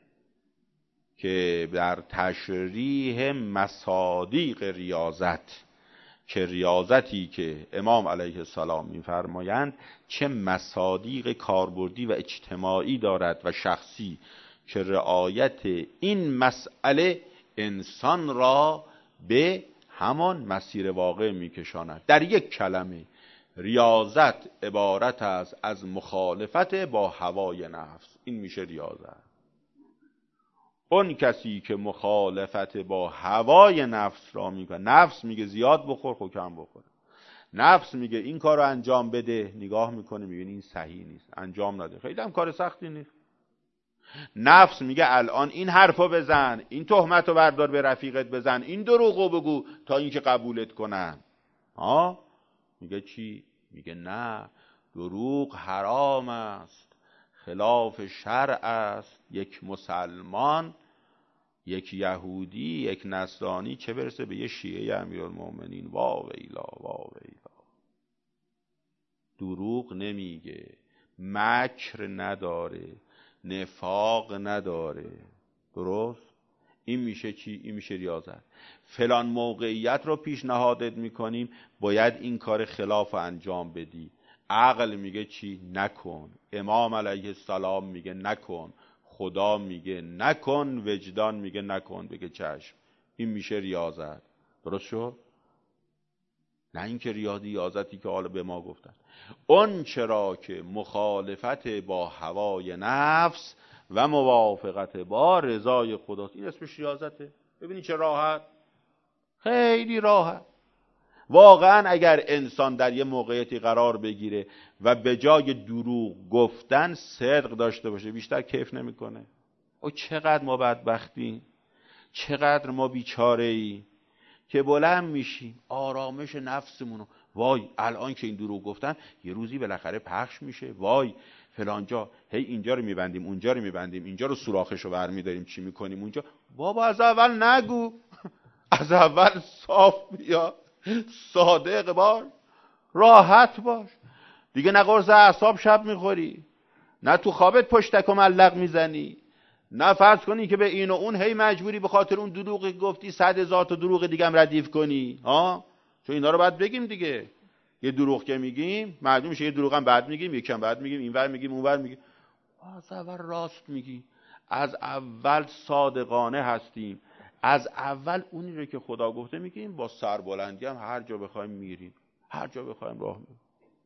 که در تشریح مصادیق ریاضت، که ریاضتی که امام علیه السلام می‌فرمایند چه مصادیق کاربردی و اجتماعی دارد و شخصی، که رعایت این مسئله انسان را به همان مسیر واقع میکشاند. در یک کلمه ریاضت عبارت است از مخالفت با هوای نفس. این میشه ریاضت. اون کسی که مخالفت با هوای نفس را میکنه، نفس میگه زیاد بخور خب کم بخور، نفس میگه این کار رو انجام بده، نگاه میکنه میبینی این صحیح نیست انجام نده، خیلی هم کار سختی نیست. نفس میگه الان این حرفو بزن، این تهمتو بردار به رفیقت بزن، این دروغو بگو تا اینکه قبولت کنن. ها میگه چی؟ میگه نه، دروغ حرام است، خلاف شرع است. یک مسلمان، یک یهودی، یک نصرانی، چه برسه به یه شیعه امیرالمومنین، وا ویلا وا ویلا. دروغ نمیگه، مکر نداره، نفاق نداره. درست؟ این میشه چی؟ این میشه ریاضت. فلان موقعیت رو پیشنهادت میکنیم، باید این کار خلاف انجام بدی. عقل میگه چی؟ نکن. امام علیه السلام میگه نکن. خدا میگه نکن. وجدان میگه نکن. بگه چشم. این میشه ریاضت. درست شد؟ نه اینکه ریاضتی که حالا به ما گفتن. اون چرا که مخالفت با هوای نفس و موافقت با رضای خداست، این اسمش ریاضته. ببینی چه راحت، خیلی راحت. واقعا اگر انسان در یه موقعیتی قرار بگیره و به جای دروغ گفتن صدق داشته باشه، بیشتر کیف نمیکنه. او چقدر ما بدبختیم، چقدر ما بیچاره‌ای که بلند میشیم آرامش نفسمونو، وای الان که این دروغ گفتن یه روزی بالاخره پخش میشه، وای فلانجا هی اینجا رو میبندیم اونجا رو میبندیم، اینجا رو سوراخشو برمیداریم چی میکنیم اونجا. بابا از اول نگو، از اول صاف بیا، صادق باش، راحت باش. دیگه نه قرص اعصاب شب میخوری، نه تو خوابت پشتک و ملق میزنی، نه فرض کنی که به این و اون هی مجبوری به خاطر اون دروغی گفتی صد هزار تا دروغ دیگه هم ردیف کنی. ها چون اینا رو باید بگیم دیگه. یه دروغ که میگیم معلوم میشه، یه دروغ هم بعد میگیم، یکم بعد میگیم، اینور میگیم اونور میگیم. از اول راست میگی، از اول صادقانه هستیم، از اول اونی رو که خدا گفته میگیم، با سربلندی هم هر جا بخوایم میریم، هر جا بخوایم راه میریم.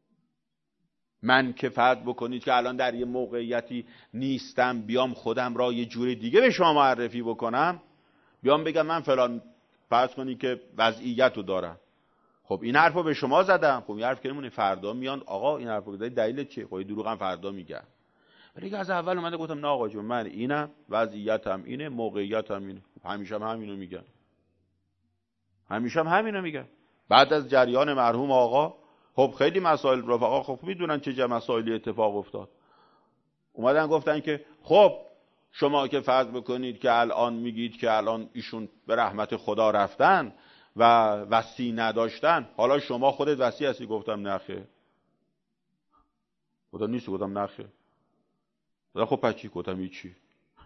من که فرض بکنید که الان در یه موقعیتی نیستم، بیام خودم را یه جوری دیگه به شما معرفی بکنم، بیام بگم من فلان فرض کنید که وضعیت رو دارم، خب این حرفو به شما زدم، خب این حرف که نمونه فردا میان آقا این حرفو زدی دلیل چیه؟ خب دروغ هم فردا میگم. ولی از اول اومده گفتم نه آقا جون من اینم، وضعیتم اینه، موقعیتم اینه، همیشه هم همینو میگم، همیشه هم همینو میگم. بعد از جریان مرحوم آقا خب خیلی مسائل رفقا خب میدونن چه مسائلی اتفاق افتاد. اومدن گفتن که خب شما که فرض بکنید که الان میگید که الان ایشون به رحمت خدا رفتن و وصی نداشتن، حالا شما خودت وصی هستی؟ گفتم نخیر. خدا نیست؟ گفتم نخیر. خدا خب پس چی؟ گفتم هیچی.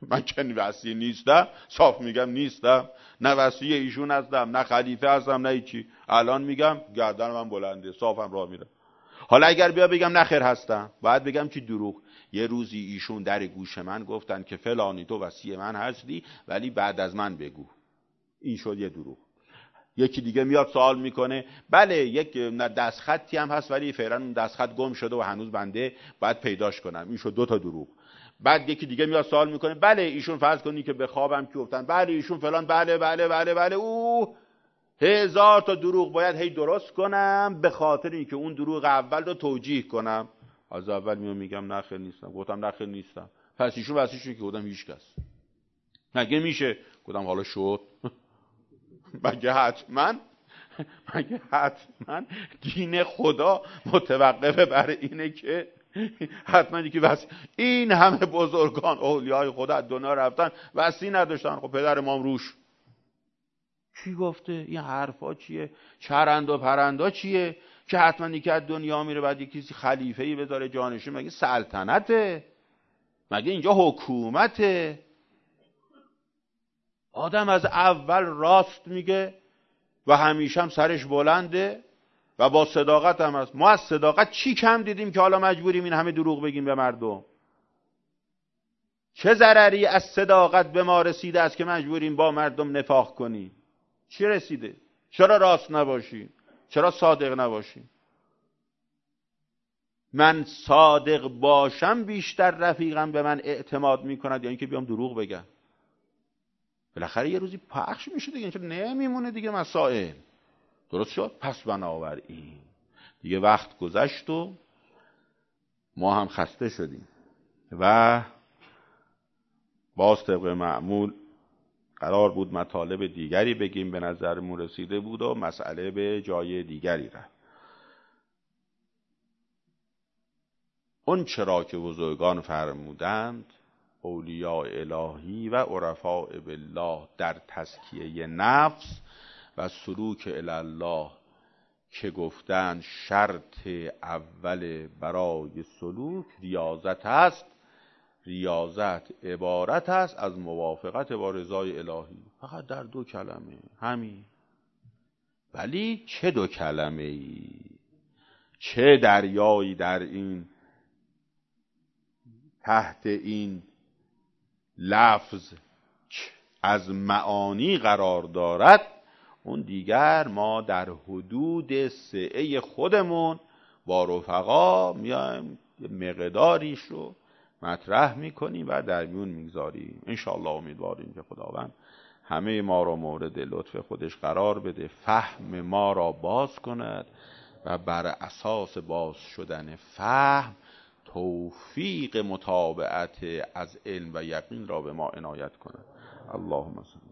من که وصی نیستم، صاف میگم نیستم، نه وصی ایشون هستم، نه خلیفه هستم، نه چی. الان میگم گردن من بلنده، صافم راه میره. حالا اگر بیا بگم نه خیر هستم، باید بگم چی دروغ. یه روزی ایشون در گوش من گفتن که فلانی تو وصی من هستی ولی بعد از من بگو. این شد یه دروغ. یکی دیگه میاد سوال میکنه، بله یک دستخطی هم هست ولی فعلا اون دستخط گم شده و هنوز بنده باید پیداش کنم. این شد دو تا دروغ. بعد یکی دیگه میاد سوال میکنه، بله ایشون فرض کنی که به خوابم که گفتن بله ایشون فلان، بله بله بله بله او هزار تا دروغ باید هی درست کنم به خاطر اینکه اون دروغ اول رو توجیه کنم. از اول میام میگم نه خیر نیستم، گفتم نه خیر نیستم، پس ایشون واسه که گفتم هیچ کس. مگه میشه؟ گفتم حالا شد. مگه حتما مگه حتما دین خدا متوقفه بر اینه که حتما که وصی؟ این همه بزرگان اولیای خدا از دنیا رفتن وصی نداشتن. خب پدر امام روش کی گفته؟ این حرفا چیه؟ چرند و پرندا چیه که حتما یکی از دنیا میره بعد یکی خلیفه‌ای بذاره جانشین؟ مگه سلطنته؟ مگه اینجا حکومته؟ آدم از اول راست میگه و همیشه هم سرش بلنده و با صداقت هم هست. ما از صداقت چی کم دیدیم که حالا مجبوریم این همه دروغ بگیم به مردم؟ چه ضرری از صداقت به ما رسیده است که مجبوریم با مردم نفاق کنیم؟ چی رسیده؟ چرا راست نباشیم؟ چرا صادق نباشیم؟ من صادق باشم بیشتر رفیقم به من اعتماد میکند یا اینکه بیام دروغ بگم؟ بالاخره یه روزی پخش میشه دیگه، چون نمیمونه دیگه مسائل. درست شد؟ پس بنابراین دیگه وقت گذشت و ما هم خسته شدیم و باز طبق معمول قرار بود مطالب دیگری بگیم، به نظرمون رسیده بود و مسئله به جای دیگری رفت. اون چرا که بزرگان فرمودند اولیاء الهی و عرفاء بالله در تزکیه نفس و سلوک الی الله که گفتند شرط اول برای سلوک ریاضت است. ریاضت عبارت است از موافقت با رضای الهی. فقط در دو کلمه همین. ولی چه دو کلمه ای، چه دریایی در این تحت این لفظ از معانی قرار دارد. اون دیگر ما در حدود سعه خودمون با رفقا میایم مقداریش رو مطرح میکنیم و در میون میگذاریم. انشاءالله امیدواریم که خداوند همه ما را مورد لطف خودش قرار بده، فهم ما را باز کند و بر اساس باز شدن فهم توفیق متابعت از علم و یقین را به ما عنایت کند. اللهم صل